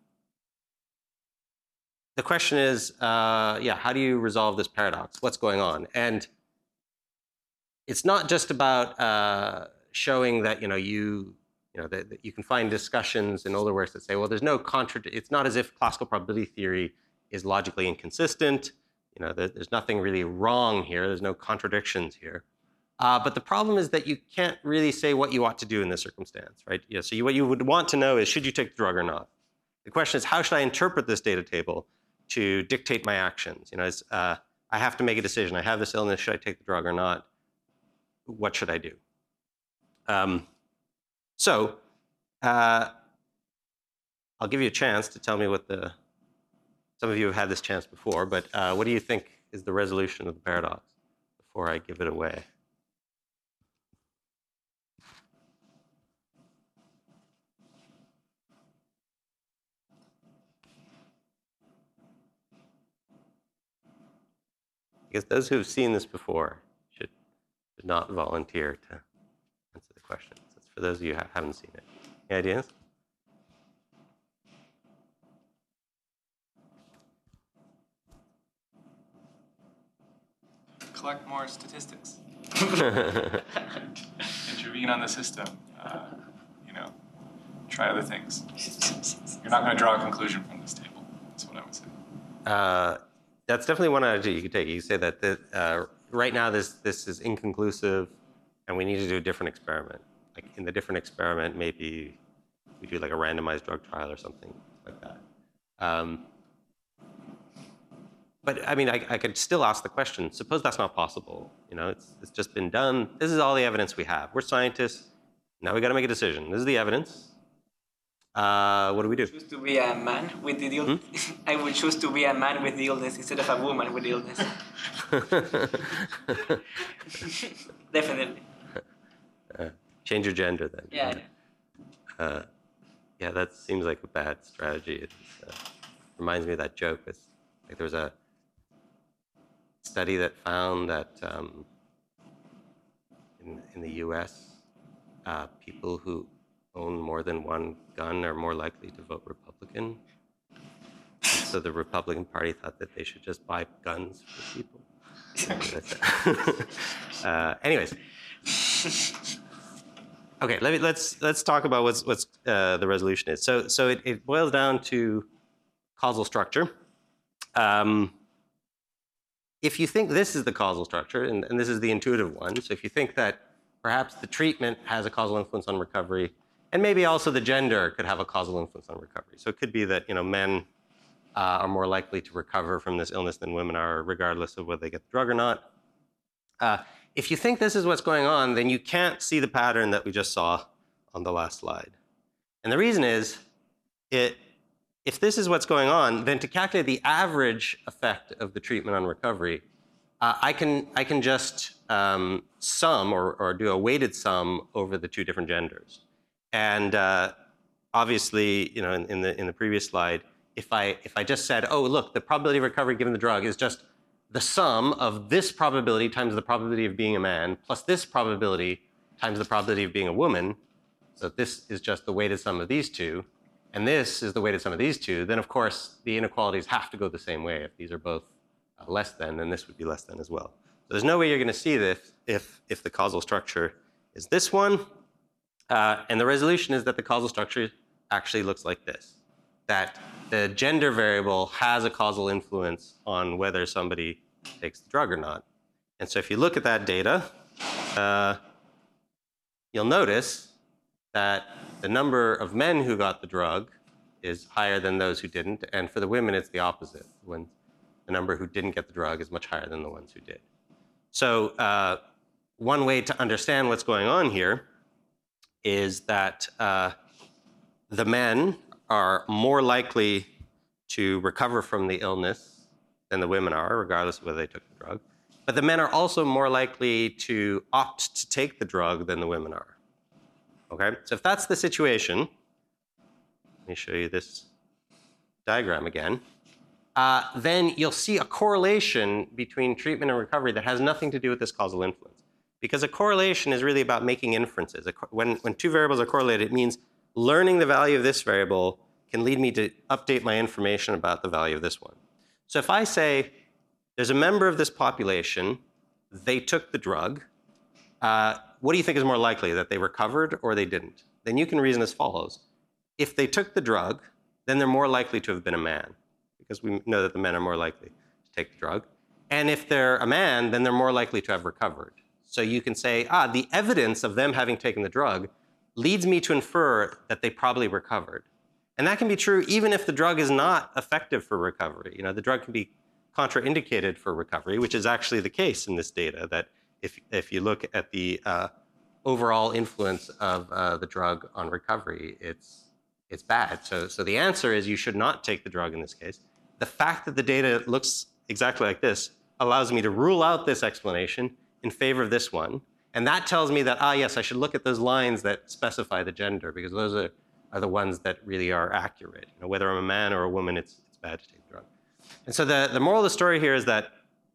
[SPEAKER 1] the question is, uh, yeah, how do you resolve this paradox? What's going on? And it's not just about uh, showing that, you know, you, you know, that, that you can find discussions in older works that say, well, there's no contradiction. It's not as if classical probability theory is logically inconsistent. You know, there, there's nothing really wrong here. There's no contradictions here. Uh, but the problem is that you can't really say what you ought to do in this circumstance, right? Yeah, so you, what you would want to know is, should you take the drug or not? The question is, how should I interpret this data table to dictate my actions? You know, it's, uh, I have to make a decision. I have this illness. Should I take the drug or not? What should I do? Um, so uh, I'll give you a chance to tell me what the, some of you have had this chance before, but uh, what do you think is the resolution of the paradox before I give it away? I guess those who have seen this before should, should not volunteer to answer the questions. It's for those of you who haven't seen it. Any ideas?
[SPEAKER 4] Collect more statistics. Intervene on the system. Uh, you know, try other things. You're not going to draw a conclusion from this table. That's what I would say.
[SPEAKER 1] Uh, That's definitely one attitude you could take. You could say that the, uh, right now this, this is inconclusive and we need to do a different experiment. like in the different experiment, maybe we do like a randomized drug trial or something like that. Um, but I mean, I, I could still ask the question, suppose that's not possible. You know, it's, it's just been done. This is all the evidence we have. We're scientists. Now we got to make a decision. This is the evidence. Uh, what do we do?
[SPEAKER 2] Choose to be a man with the illness. Hmm? I would choose to be a man with the illness instead of a woman with the illness. Definitely.
[SPEAKER 1] Uh, change your gender then.
[SPEAKER 2] Yeah.
[SPEAKER 1] Uh, yeah, that seems like a bad strategy. It uh, reminds me of that joke. It's, like there was a study that found that um, in, in the U S, uh, people who own more than one gun are more likely to vote Republican. And so the Republican Party thought that they should just buy guns for people. uh, anyways. Okay, let me, let's let's talk about what's what's uh, the resolution is. So so it, it boils down to causal structure. Um, if you think this is the causal structure, and, and this is the intuitive one, so if you think that perhaps the treatment has a causal influence on recovery, and maybe also the gender could have a causal influence on recovery. So it could be that you know men uh, are more likely to recover from this illness than women are, regardless of whether they get the drug or not. Uh, If you think this is what's going on, then you can't see the pattern that we just saw on the last slide. And the reason is, it, if this is what's going on, then to calculate the average effect of the treatment on recovery, uh, I can I can just um, sum or, or do a weighted sum over the two different genders. And uh, obviously, you know, in, in the in the previous slide, if I if I just said, oh look, the probability of recovery given the drug is just the sum of this probability times the probability of being a man plus this probability times the probability of being a woman, so this is just the weighted sum of these two, and this is the weighted sum of these two, then of course the inequalities have to go the same way. If these are both uh, less than, then this would be less than as well. So there's no way you're going to see this if, if the causal structure is this one. Uh, and the resolution is that the causal structure actually looks like this, that the gender variable has a causal influence on whether somebody takes the drug or not. And so if you look at that data, uh, you'll notice that the number of men who got the drug is higher than those who didn't. And for the women, it's the opposite. When the number who didn't get the drug is much higher than the ones who did. So uh, one way to understand what's going on here is that uh, the men are more likely to recover from the illness than the women are, regardless of whether they took the drug. But the men are also more likely to opt to take the drug than the women are. Okay, so if that's the situation, let me show you this diagram again, uh, then you'll see a correlation between treatment and recovery that has nothing to do with this causal influence. Because a correlation is really about making inferences. When, when two variables are correlated, it means learning the value of this variable can lead me to update my information about the value of this one. So if I say there's a member of this population, they took the drug, uh, what do you think is more likely, that they recovered or they didn't? Then you can reason as follows. If they took the drug, then they're more likely to have been a man, because we know that the men are more likely to take the drug. And if they're a man, then they're more likely to have recovered. So you can say, ah, the evidence of them having taken the drug leads me to infer that they probably recovered. And that can be true even if the drug is not effective for recovery. You know, the drug can be contraindicated for recovery, which is actually the case in this data, that if, if you look at the uh, overall influence of uh, the drug on recovery, it's, it's bad. So, so the answer is you should not take the drug in this case. The fact that the data looks exactly like this allows me to rule out this explanation in favor of this one. And that tells me that, ah, yes, I should look at those lines that specify the gender, because those are, are the ones that really are accurate. You know, whether I'm a man or a woman, it's, it's bad to take the drug. And so the, the moral of the story here is that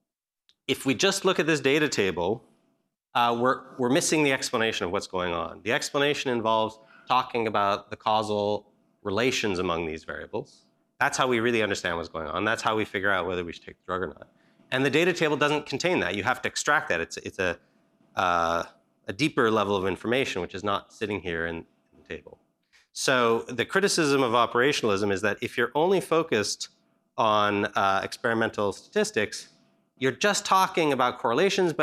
[SPEAKER 1] if we just look at this data table, uh, we're, we're missing the explanation of what's going on. The explanation involves talking about the causal relations among these variables. That's how we really understand what's going on. That's how we figure out whether we should take the drug or not. And the data table doesn't contain that. You have to extract that. It's, it's a, uh, a deeper level of information, which is not sitting here in, in the table. So the criticism of operationalism is that if you're only focused on uh, experimental statistics, you're just talking about correlations, but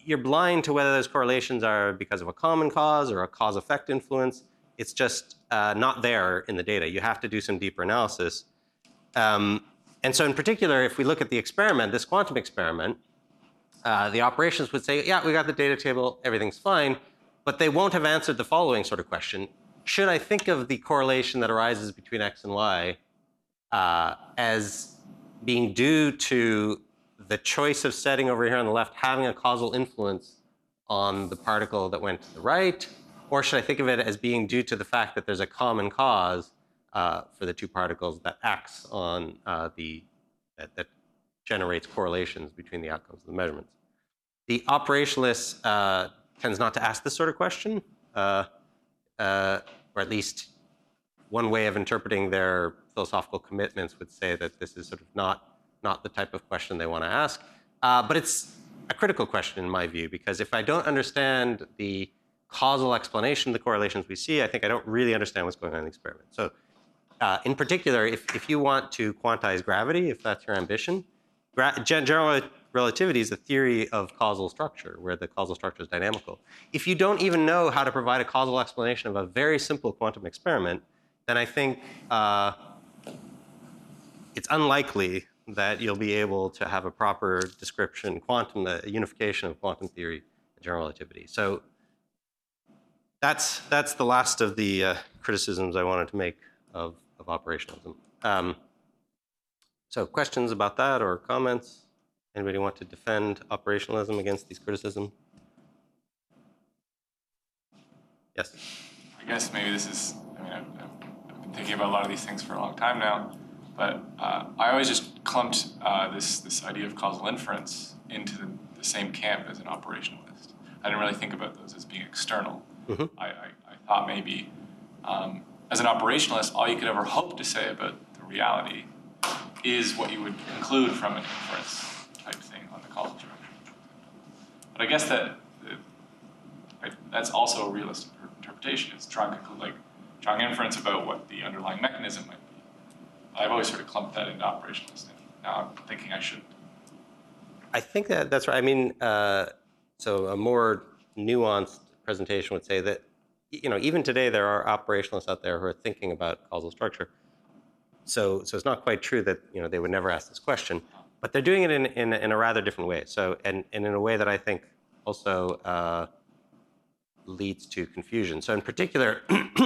[SPEAKER 1] you're blind to whether those correlations are because of a common cause or a cause-effect influence. It's just uh, not there in the data. You have to do some deeper analysis. Um, and so in particular, if we look at the experiment, this quantum experiment, uh, the operations would say, yeah, we got the data table, everything's fine, but they won't have answered the following sort of question. Should I think of the correlation that arises between X and Y uh, as being due to the choice of setting over here on the left having a causal influence on the particle that went to the right? Or should I think of it as being due to the fact that there's a common cause uh, for the two particles that acts on uh, the, that, that generates correlations between the outcomes of the measurements? The operationalist uh, tends not to ask this sort of question, uh, uh, or at least one way of interpreting their philosophical commitments would say that this is sort of not, not the type of question they want to ask. Uh, but it's a critical question in my view, because if I don't understand the causal explanation of the correlations we see, I think I don't really understand what's going on in the experiment. So uh, in particular, if, if you want to quantize gravity, if that's your ambition, gra general relativity is a theory of causal structure, where the causal structure is dynamical. If you don't even know how to provide a causal explanation of a very simple quantum experiment, then I think uh, it's unlikely that you'll be able to have a proper description, quantum, a unification of quantum theory and general relativity. So that's, that's the last of the uh, criticisms I wanted to make of, of operationalism. Um, so questions about that or comments? Anybody want to defend operationalism against these criticisms? Yes?
[SPEAKER 4] I guess maybe this is, I mean, I've, I've been thinking about a lot of these things for a long time now, but uh, I always just clumped uh, this, this idea of causal inference into the, the same camp as an operationalist. I didn't really think about those as being external. Mm-hmm. I, I, I thought maybe um, as an operationalist, all you could ever hope to say about the reality is what you would conclude from an inference type thing on the causal structure. But I guess that, that I, that's also a realistic interpretation. It's drawing conclude, like drawing inference about what the underlying mechanism might be. I've always sort of clumped that into operationalist. Now I'm thinking I shouldn't.
[SPEAKER 1] I think that that's right. I mean, uh, so a more nuanced presentation would say that, you know, even today there are operationalists out there who are thinking about causal structure. So, so it's not quite true that, you know, they would never ask this question, but they're doing it in, in, in a rather different way. So, and, and in a way that I think also uh, leads to confusion. So in particular,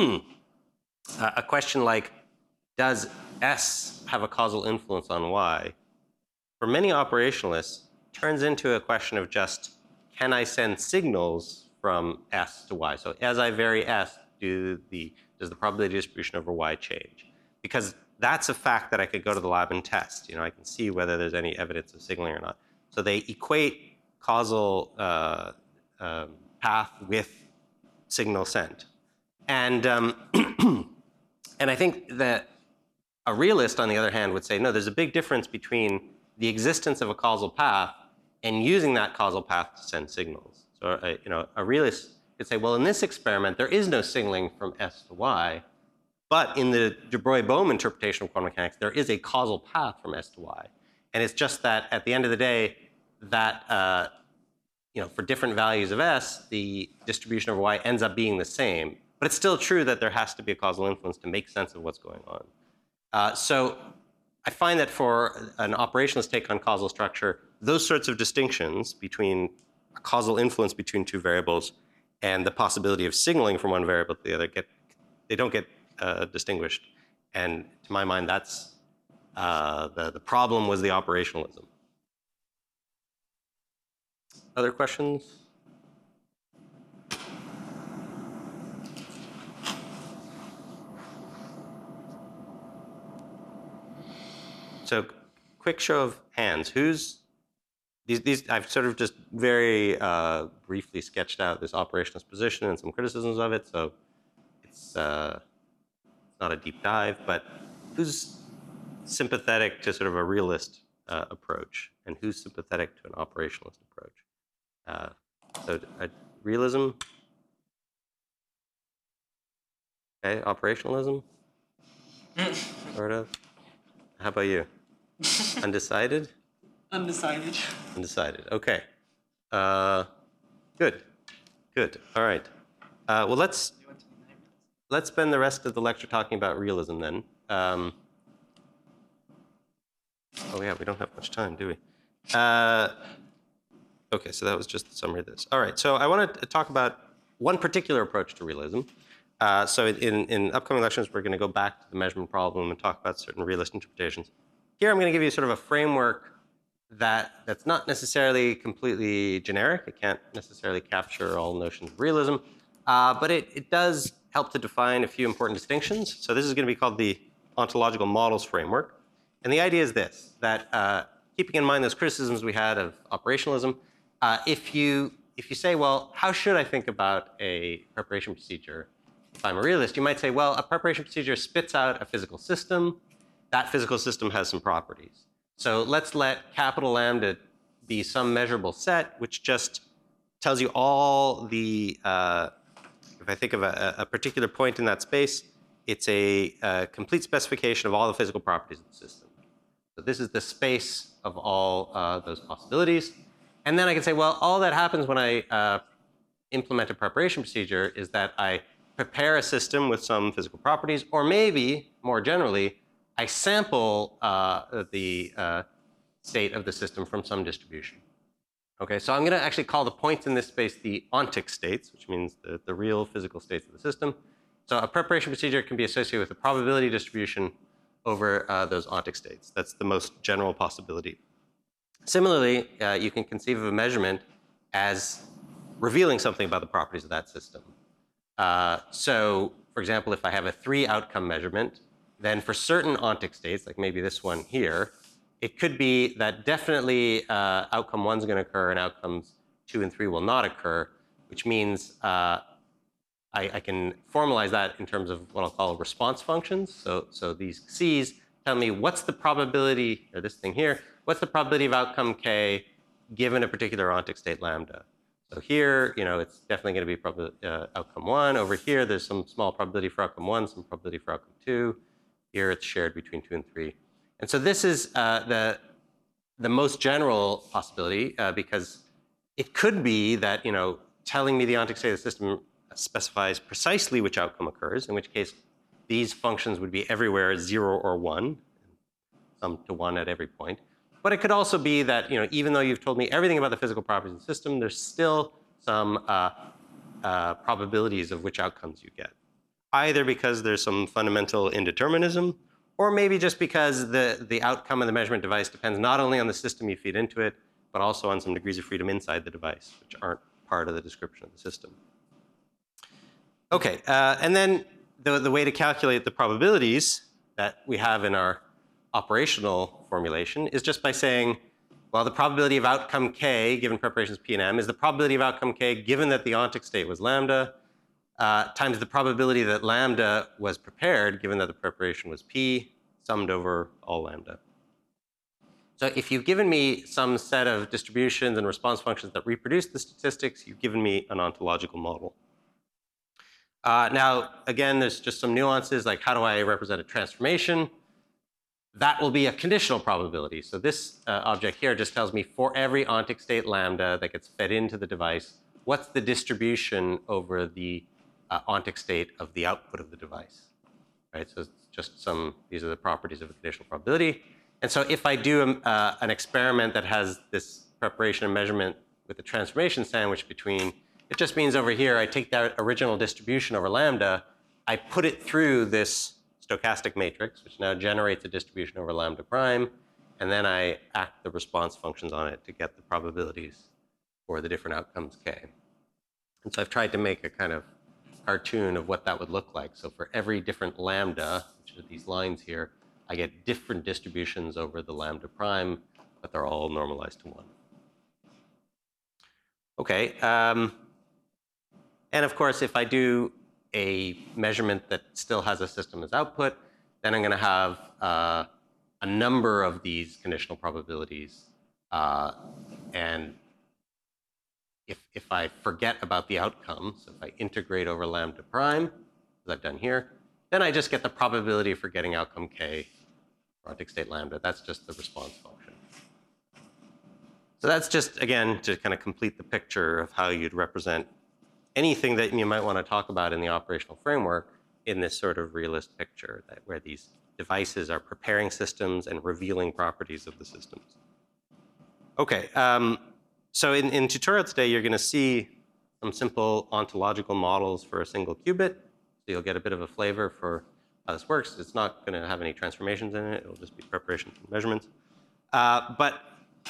[SPEAKER 1] a question like, does S have a causal influence on Y? For many operationalists, turns into a question of just, can I send signals from S to Y? So as I vary S, do the, does the probability distribution over Y change? Because that's a fact that I could go to the lab and test. You know, I can see whether there's any evidence of signaling or not. So they equate causal uh, uh, path with signal sent. And, um, and I think that a realist, on the other hand, would say, no, there's a big difference between the existence of a causal path and using that causal path to send signals. So, uh, you know, a realist could say, well, in this experiment, there is no signaling from S to Y, but in the de Broglie-Bohm interpretation of quantum mechanics, there is a causal path from S to Y. And it's just that at the end of the day, that, uh, you know, for different values of S, the distribution over Y ends up being the same. But it's still true that there has to be a causal influence to make sense of what's going on. Uh, so I find that for an operationalist take on causal structure, those sorts of distinctions between a causal influence between two variables and the possibility of signaling from one variable to the other, get, they don't get uh, distinguished. And to my mind, that's uh, the, the problem was the operationalism. Other questions? So, quick show of hands. Who's these? These I've sort of just very uh, briefly sketched out this operationalist position and some criticisms of it. So, it's uh, not a deep dive, but who's sympathetic to sort of a realist uh, approach, and who's sympathetic to an operationalist approach? Uh, so, uh, realism. Okay, operationalism. Sort of. How about you? Undecided?
[SPEAKER 3] Undecided.
[SPEAKER 1] Undecided. Okay. Uh, Good. Good. All right. Uh, well, let's let's spend the rest of the lecture talking about realism then. Um, oh yeah, we don't have much time, do we? Uh, okay, so that was just the summary of this. All right. So I want to talk about one particular approach to realism. Uh, so in, in upcoming lectures, we're going to go back to the measurement problem and talk about certain realist interpretations. Here, I'm going to give you sort of a framework that that's not necessarily completely generic. It can't necessarily capture all notions of realism, uh, but it, it does help to define a few important distinctions. So this is going to be called the ontological models framework. And the idea is this, that uh, keeping in mind those criticisms we had of operationalism, uh, if you if you say, well, how should I think about a preparation procedure? If I'm a realist, you might say, well, a preparation procedure spits out a physical system. That physical system has some properties. So let's let capital lambda be some measurable set, which just tells you all the, uh, if I think of a, a particular point in that space, it's a, a complete specification of all the physical properties of the system. So this is the space of all uh, those possibilities. And then I can say, well, all that happens when I uh, implement a preparation procedure is that I prepare a system with some physical properties, or maybe, more generally, I sample uh, the uh, state of the system from some distribution. Okay, so I'm going to actually call the points in this space the ontic states, which means the, the real physical states of the system. So a preparation procedure can be associated with a probability distribution over uh, those ontic states. That's the most general possibility. Similarly, uh, you can conceive of a measurement as revealing something about the properties of that system. Uh, so, for example, if I have a three outcome measurement, then for certain ontic states, like maybe this one here, it could be that definitely uh, outcome one is going to occur and outcomes two and three will not occur, which means uh, I, I can formalize that in terms of what I'll call response functions. So, so these C's tell me what's the probability, or this thing here, what's the probability of outcome K given a particular ontic state lambda. So here, you know, it's definitely going to be prob uh, outcome one. Over here, there's some small probability for outcome one, some probability for outcome two. Here, it's shared between two and three. And so this is uh, the, the most general possibility, uh, because it could be that, you know, telling me the ontic state of the system specifies precisely which outcome occurs, in which case these functions would be everywhere zero or one, some to one at every point. But it could also be that, you know, even though you've told me everything about the physical properties of the system, there's still some uh, uh, probabilities of which outcomes you get. Either because there's some fundamental indeterminism, or maybe just because the, the outcome of the measurement device depends not only on the system you feed into it, but also on some degrees of freedom inside the device, which aren't part of the description of the system. Okay, uh, and then the, the way to calculate the probabilities that we have in our operational formulation is just by saying, well, the probability of outcome K, given preparations P and M, is the probability of outcome K given that the ontic state was lambda, uh, times the probability that lambda was prepared, given that the preparation was P, summed over all lambda. So if you've given me some set of distributions and response functions that reproduce the statistics, you've given me an ontological model. Uh, now, again, there's just some nuances, like how do I represent a transformation? That will be a conditional probability. So this uh, object here just tells me for every ontic state lambda that gets fed into the device, what's the distribution over the uh, ontic state of the output of the device, right? So it's just some, these are the properties of a conditional probability. And so if I do um, uh, an experiment that has this preparation and measurement with a transformation sandwich between, it just means over here, I take that original distribution over lambda, I put it through this stochastic matrix, which now generates a distribution over lambda prime, and then I act the response functions on it to get the probabilities for the different outcomes K. And so I've tried to make a kind of cartoon of what that would look like. So for every different lambda, which are these lines here, I get different distributions over the lambda prime, but they're all normalized to one. Okay, um, and of course, if I do a measurement that still has a system as output, then I'm going to have uh, a number of these conditional probabilities. Uh, and if, if I forget about the outcome, so if I integrate over lambda prime, as I've done here, then I just get the probability for getting outcome K for ontic state lambda. That's just the response function. So that's just, again, to kind of complete the picture of how you'd represent anything that you might want to talk about in the operational framework in this sort of realist picture, that where these devices are preparing systems and revealing properties of the systems. Okay, um, so in, in tutorial today, you're going to see some simple ontological models for a single qubit. So you'll get a bit of a flavor for how this works. It's not going to have any transformations in it. It'll just be preparations and measurements. Uh, but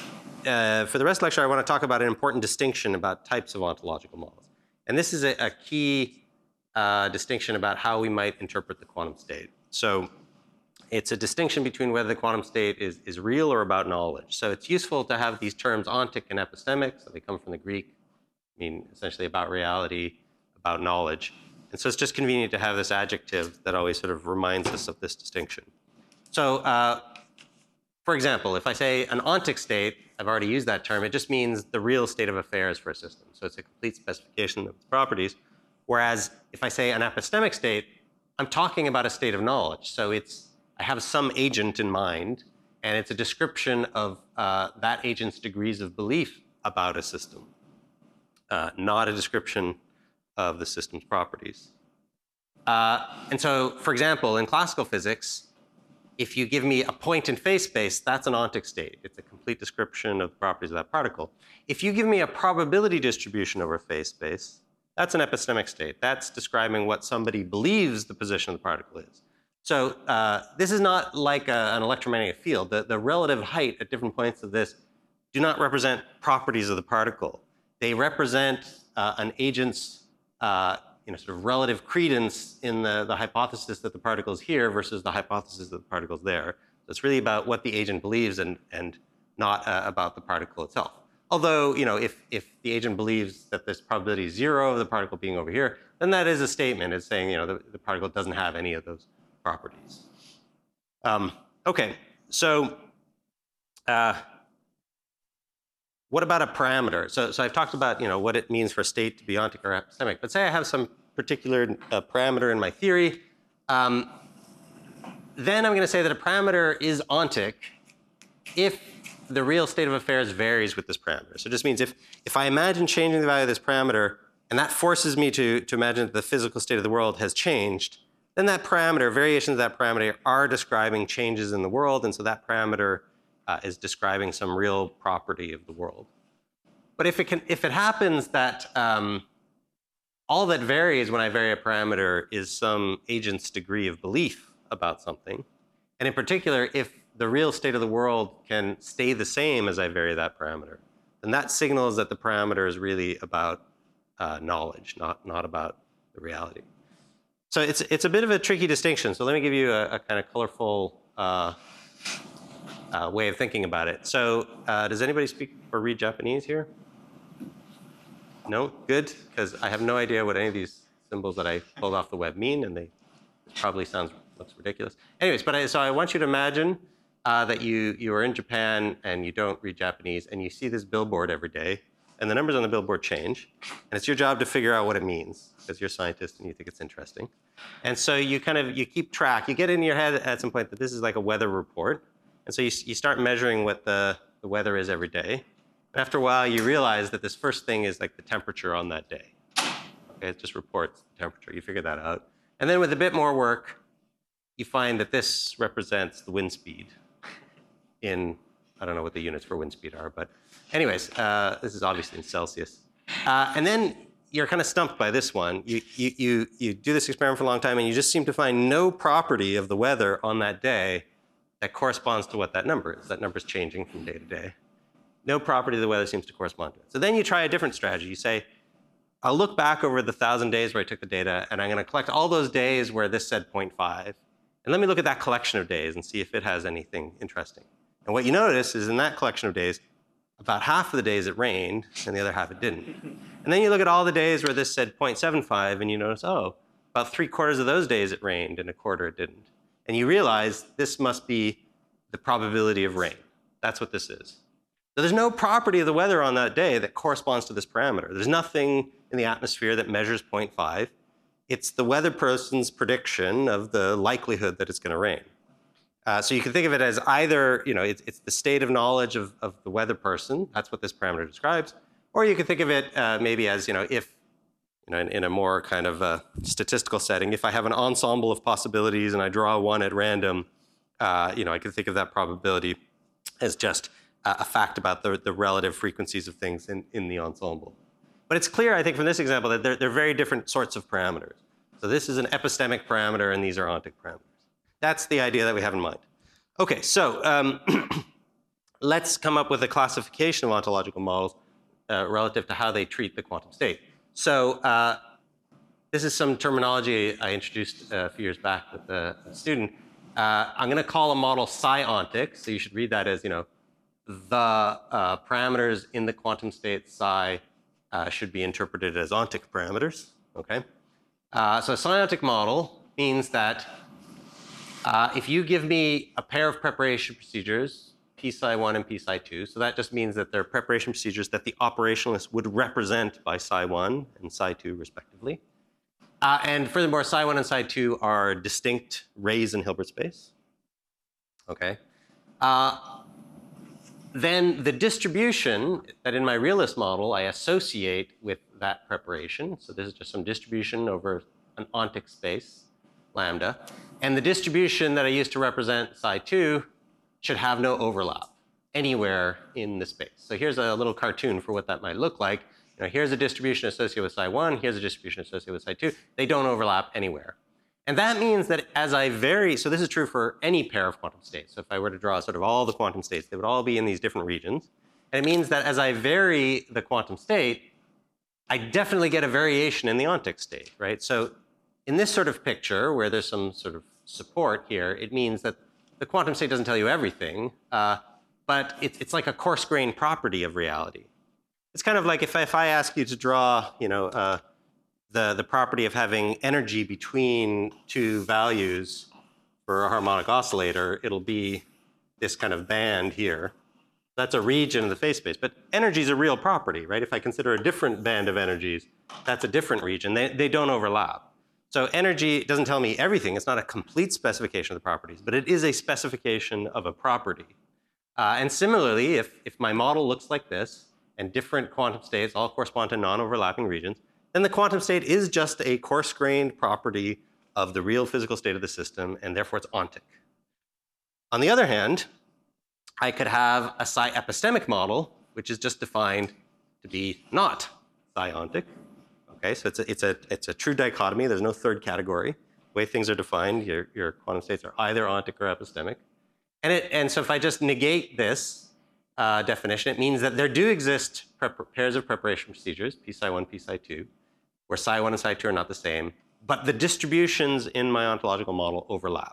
[SPEAKER 1] uh, for the rest of the lecture, I want to talk about an important distinction about types of ontological models. And this is a, a key uh, distinction about how we might interpret the quantum state. So it's a distinction between whether the quantum state is, is real or about knowledge. So it's useful to have these terms ontic and epistemic. So they come from the Greek, mean essentially about reality, about knowledge. And so it's just convenient to have this adjective that always sort of reminds us of this distinction. So uh, for example, if I say an ontic state, I've already used that term, it just means the real state of affairs for a system. So it's a complete specification of its properties. Whereas if I say an epistemic state, I'm talking about a state of knowledge. So it's, I have some agent in mind, and it's a description of uh, that agent's degrees of belief about a system, uh, not a description of the system's properties. Uh, and so, for example, in classical physics, if you give me a point in phase space, that's an ontic state. It's a complete description of the properties of that particle. If you give me a probability distribution over phase space, that's an epistemic state. That's describing what somebody believes the position of the particle is. So uh, this is not like a, an electromagnetic field. The, the relative height at different points of this do not represent properties of the particle. They represent uh, an agent's uh, you know, sort of relative credence in the, the hypothesis that the particle is here versus the hypothesis that the particle is there. So it's really about what the agent believes and, and not uh, about the particle itself. Although, you know, if, if the agent believes that this probability is zero of the particle being over here, then that is a statement. It's saying, you know, the, the particle doesn't have any of those properties. Um, okay, so uh, what about a parameter? So, so I've talked about, you know, what it means for a state to be ontic or epistemic. But say I have some particular uh, parameter in my theory. Um, then I'm going to say that a parameter is ontic if the real state of affairs varies with this parameter. So it just means if, if I imagine changing the value of this parameter, and that forces me to, to imagine that the physical state of the world has changed, then that parameter, variations of that parameter are describing changes in the world, and so that parameter uh, is describing some real property of the world. But if it, can, if it happens that um, all that varies when I vary a parameter is some agent's degree of belief about something, and in particular, if the real state of the world can stay the same as I vary that parameter, then that signals that the parameter is really about uh, knowledge, not, not about the reality. So it's, it's a bit of a tricky distinction. So let me give you a, a kind of colorful uh, uh, way of thinking about it. So uh, does anybody speak or read Japanese here? No? Good, because I have no idea what any of these symbols that I pulled off the web mean, and they probably sounds looks ridiculous. Anyways, but I, so I want you to imagine uh, that you, you are in Japan and you don't read Japanese, and you see this billboard every day, and the numbers on the billboard change, and it's your job to figure out what it means, because you're a scientist and you think it's interesting. And so you kind of, you keep track, you get in your head at some point that this is like a weather report, and so you, you start measuring what the, the weather is every day. And after a while, you realize that this first thing is like the temperature on that day. Okay, it just reports the temperature, you figure that out. And then with a bit more work, you find that this represents the wind speed in, I don't know what the units for wind speed are, but anyways, uh, this is obviously in Celsius. Uh, and then you're kind of stumped by this one. You, you, you, you do this experiment for a long time, and you just seem to find no property of the weather on that day that corresponds to what that number is. That number is changing from day to day. No property of the weather seems to correspond to it. So then you try a different strategy. You say, I'll look back over the thousand days where I took the data, and I'm going to collect all those days where this said zero point five. And let me look at that collection of days and see if it has anything interesting. And what you notice is in that collection of days, about half of the days it rained, and the other half it didn't. And then you look at all the days where this said zero point seven five, and you notice, oh, about three quarters of those days it rained, and a quarter it didn't. And you realize this must be the probability of rain. That's what this is. So there's no property of the weather on that day that corresponds to this parameter. There's nothing in the atmosphere that measures zero point five. It's the weather person's prediction of the likelihood that it's going to rain. Uh, so you can think of it as either, you know, it's, it's the state of knowledge of, of the weather person. That's what this parameter describes. Or you can think of it uh, maybe as, you know, if, you know, in, in a more kind of uh, statistical setting, if I have an ensemble of possibilities and I draw one at random, uh, you know, I can think of that probability as just uh, a fact about the, the relative frequencies of things in, in the ensemble. But it's clear, I think, from this example that they're, they're very different sorts of parameters. So this is an epistemic parameter, and these are ontic parameters. That's the idea that we have in mind. Okay, so um, let's come up with a classification of ontological models uh, relative to how they treat the quantum state. So uh, this is some terminology I introduced a few years back with a, a student. Uh, I'm going to call a model psi-ontic, so you should read that as, you know, the uh, parameters in the quantum state psi uh, should be interpreted as ontic parameters, okay? Uh, so a psi-ontic model means that uh, if you give me a pair of preparation procedures, p psi one and p psi two, so that just means that they're preparation procedures that the operationalist would represent by psi one and psi two respectively. Uh, and furthermore, psi one and psi two are distinct rays in Hilbert space. Okay. Uh, then the distribution that in my realist model I associate with that preparation, so this is just some distribution over an ontic space, lambda, and the distribution that I use to represent psi two should have no overlap anywhere in the space. So here's a little cartoon for what that might look like. You know, here's a distribution associated with psi one, here's a distribution associated with psi two. They don't overlap anywhere. And that means that as I vary, so this is true for any pair of quantum states. So if I were to draw sort of all the quantum states, they would all be in these different regions. And it means that as I vary the quantum state, I definitely get a variation in the ontic state, right? So in this sort of picture, where there's some sort of support here, it means that the quantum state doesn't tell you everything, uh, but it, it's like a coarse-grained property of reality. It's kind of like if I, if I ask you to draw, you know, uh, the, the property of having energy between two values for a harmonic oscillator, it'll be this kind of band here. That's a region of the phase space. But energy is a real property, right? If I consider a different band of energies, that's a different region. They, they don't overlap. So energy doesn't tell me everything. It's not a complete specification of the properties, but it is a specification of a property. Uh, and similarly, if, if my model looks like this, and different quantum states all correspond to non-overlapping regions, then the quantum state is just a coarse-grained property of the real physical state of the system, and therefore it's ontic. On the other hand, I could have a psi-epistemic model, which is just defined to be not psi-ontic. Okay, so it's a, it's, a, it's a true dichotomy. There's no third category. The way things are defined, your, your quantum states are either ontic or epistemic. And, it, and so if I just negate this uh, definition, it means that there do exist pairs of preparation procedures, p psi one, p psi two, where psi one and psi two are not the same, but the distributions in my ontological model overlap.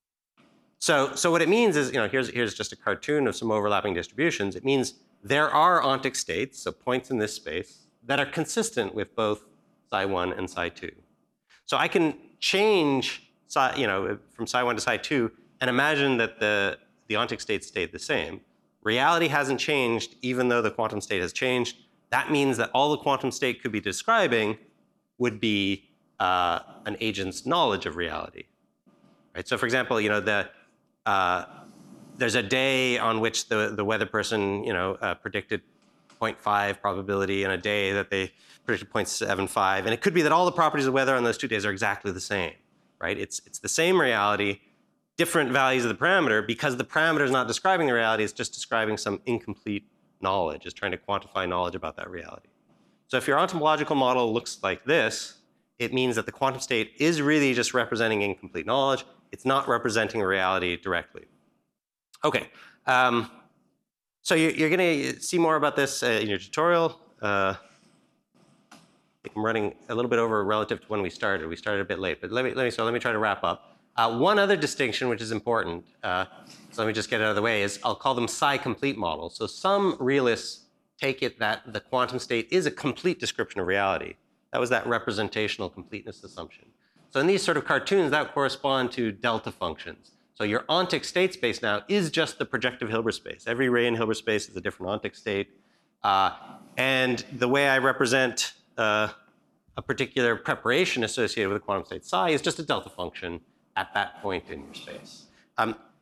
[SPEAKER 1] So, so what it means is, you know, here's, here's just a cartoon of some overlapping distributions. It means there are ontic states, so points in this space, that are consistent with both psi one and psi two. So I can change psi, you know, from psi one to psi two and imagine that the, the ontic state stayed the same. Reality hasn't changed even though the quantum state has changed. That means that all the quantum state could be describing would be uh, an agent's knowledge of reality. Right? So for example, you know, the, uh, there's a day on which the, the weather person, you know, uh, predicted zero point five probability, and a day that they predicted zero point seven five. And it could be that all the properties of weather on those two days are exactly the same, right? It's, it's the same reality, different values of the parameter, because the parameter is not describing the reality, it's just describing some incomplete knowledge, it's trying to quantify knowledge about that reality. So if your ontological model looks like this, it means that the quantum state is really just representing incomplete knowledge. It's not representing reality directly. Okay. Um, So you're, you're going to see more about this uh, in your tutorial. Uh, I think I'm running a little bit over relative to when we started. We started a bit late, but let me, let me, so let me try to wrap up. Uh, one other distinction, which is important, uh, so let me just get it out of the way, is I'll call them psi-complete models. So some realists take it that the quantum state is a complete description of reality. That was that representational completeness assumption. So in these sort of cartoons, that correspond to delta functions. So your ontic state space now is just the projective Hilbert space. Every ray in Hilbert space is a different ontic state. Uh, and the way I represent uh, a particular preparation associated with a quantum state psi is just a delta function at that point in your space. Um,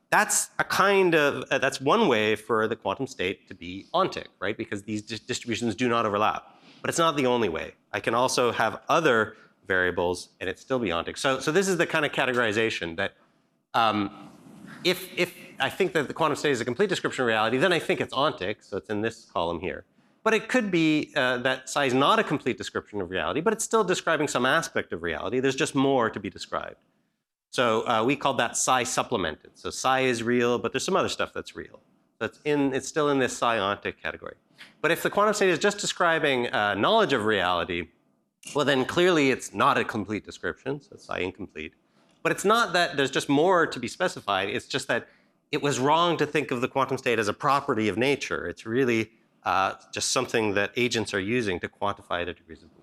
[SPEAKER 1] that's a kind of, uh, that's one way for the quantum state to be ontic, right? Because these dis distributions do not overlap. But it's not the only way. I can also have other variables and it still be ontic. So, so this is the kind of categorization that um, if, if I think that the quantum state is a complete description of reality, then I think it's ontic, so it's in this column here. But it could be uh, that psi is not a complete description of reality, but it's still describing some aspect of reality. There's just more to be described. So uh, we call that psi supplemented. So psi is real, but there's some other stuff that's real. So it's, in, it's still in this psi-ontic category. But if the quantum state is just describing uh, knowledge of reality, well, then clearly it's not a complete description, so it's psi incomplete. But it's not that there's just more to be specified. It's just that it was wrong to think of the quantum state as a property of nature. It's really uh, just something that agents are using to quantify the degrees of belief.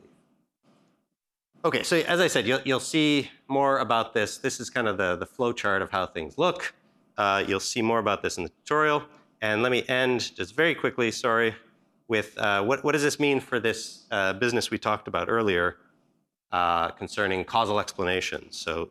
[SPEAKER 1] Okay, so as I said, you'll, you'll see more about this. This is kind of the, the flow chart of how things look. Uh, you'll see more about this in the tutorial. And let me end just very quickly, sorry, with uh, what, what does this mean for this uh, business we talked about earlier uh, concerning causal explanations. So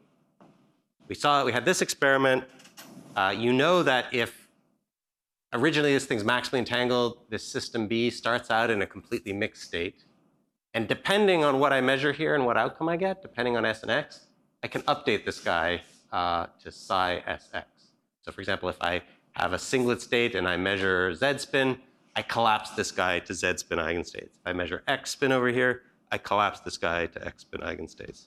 [SPEAKER 1] we saw, we had this experiment. Uh, you know that if originally this thing's maximally entangled, this system B starts out in a completely mixed state. And depending on what I measure here and what outcome I get, depending on S and X, I can update this guy uh, to psi S X. So for example, if I have a singlet state and I measure Z spin, I collapse this guy to Z spin eigenstates. If I measure X spin over here, I collapse this guy to X spin eigenstates.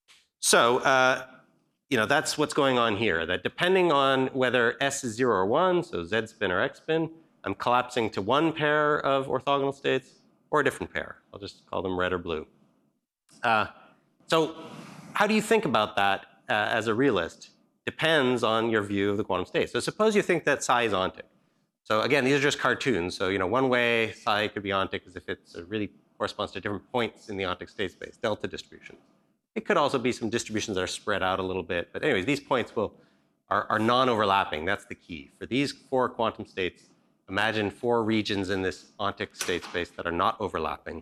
[SPEAKER 1] So uh, you know, that's what's going on here, that depending on whether S is zero or one, so Z spin or X spin, I'm collapsing to one pair of orthogonal states or a different pair. I'll just call them red or blue. Uh, so how do you think about that uh, as a realist? Depends on your view of the quantum state. So suppose you think that psi is ontic. So again, these are just cartoons. So you know, one way psi could be ontic is if it really corresponds to different points in the ontic state space, delta distributions. It could also be some distributions that are spread out a little bit. But anyways, these points will, are, are non-overlapping. That's the key. For these four quantum states, imagine four regions in this ontic state space that are not overlapping.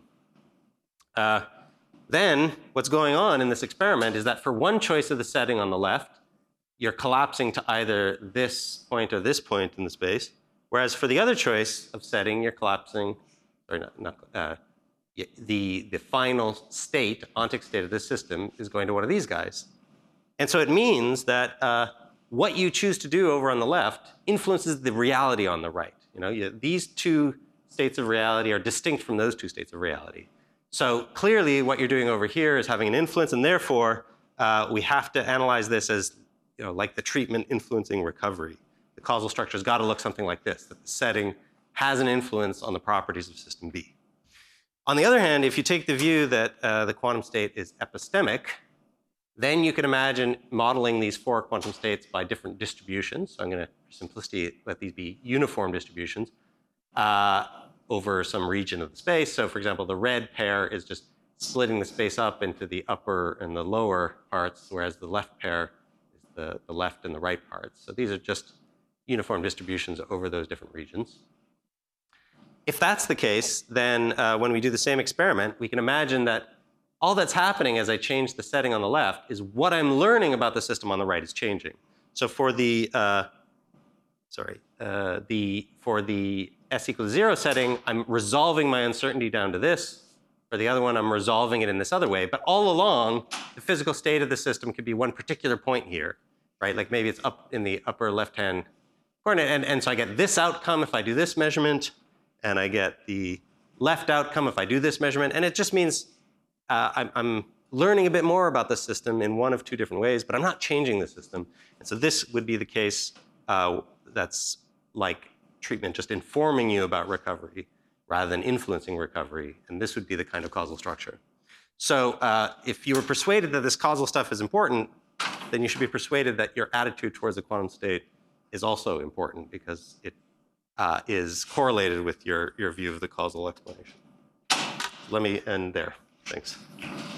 [SPEAKER 1] Uh, then what's going on in this experiment is that for one choice of the setting on the left, you're collapsing to either this point or this point in the space. Whereas for the other choice of setting, you're collapsing, or not, not uh, the, the final state, ontic state of this system is going to one of these guys. And so it means that uh, what you choose to do over on the left influences the reality on the right. You know, you, these two states of reality are distinct from those two states of reality. So clearly what you're doing over here is having an influence, and therefore uh, we have to analyze this as, you know, like the treatment influencing recovery. The causal structure's got to look something like this, that the setting has an influence on the properties of system B. On the other hand, if you take the view that uh, the quantum state is epistemic, then you can imagine modeling these four quantum states by different distributions. So I'm going to, for simplicity, let these be uniform distributions uh, over some region of the space. So for example, the red pair is just splitting the space up into the upper and the lower parts, whereas the left pair is the, the left and the right parts. So these are just uniform distributions over those different regions. If that's the case, then uh, when we do the same experiment, we can imagine that all that's happening as I change the setting on the left is what I'm learning about the system on the right is changing. So for the, uh, sorry, uh, the, for the S equals zero setting, I'm resolving my uncertainty down to this. For the other one, I'm resolving it in this other way. But all along, the physical state of the system could be one particular point here, right? Like maybe it's up in the upper left-hand corner. And, and so I get this outcome if I do this measurement, and I get the left outcome if I do this measurement. And it just means uh, I'm, I'm learning a bit more about the system in one of two different ways, but I'm not changing the system. And so this would be the case uh, that's like treatment just informing you about recovery rather than influencing recovery. And this would be the kind of causal structure. So uh, if you were persuaded that this causal stuff is important, then you should be persuaded that your attitude towards the quantum state is also important because it uh, is correlated with your, your view of the causal explanation. Let me end there. Thanks.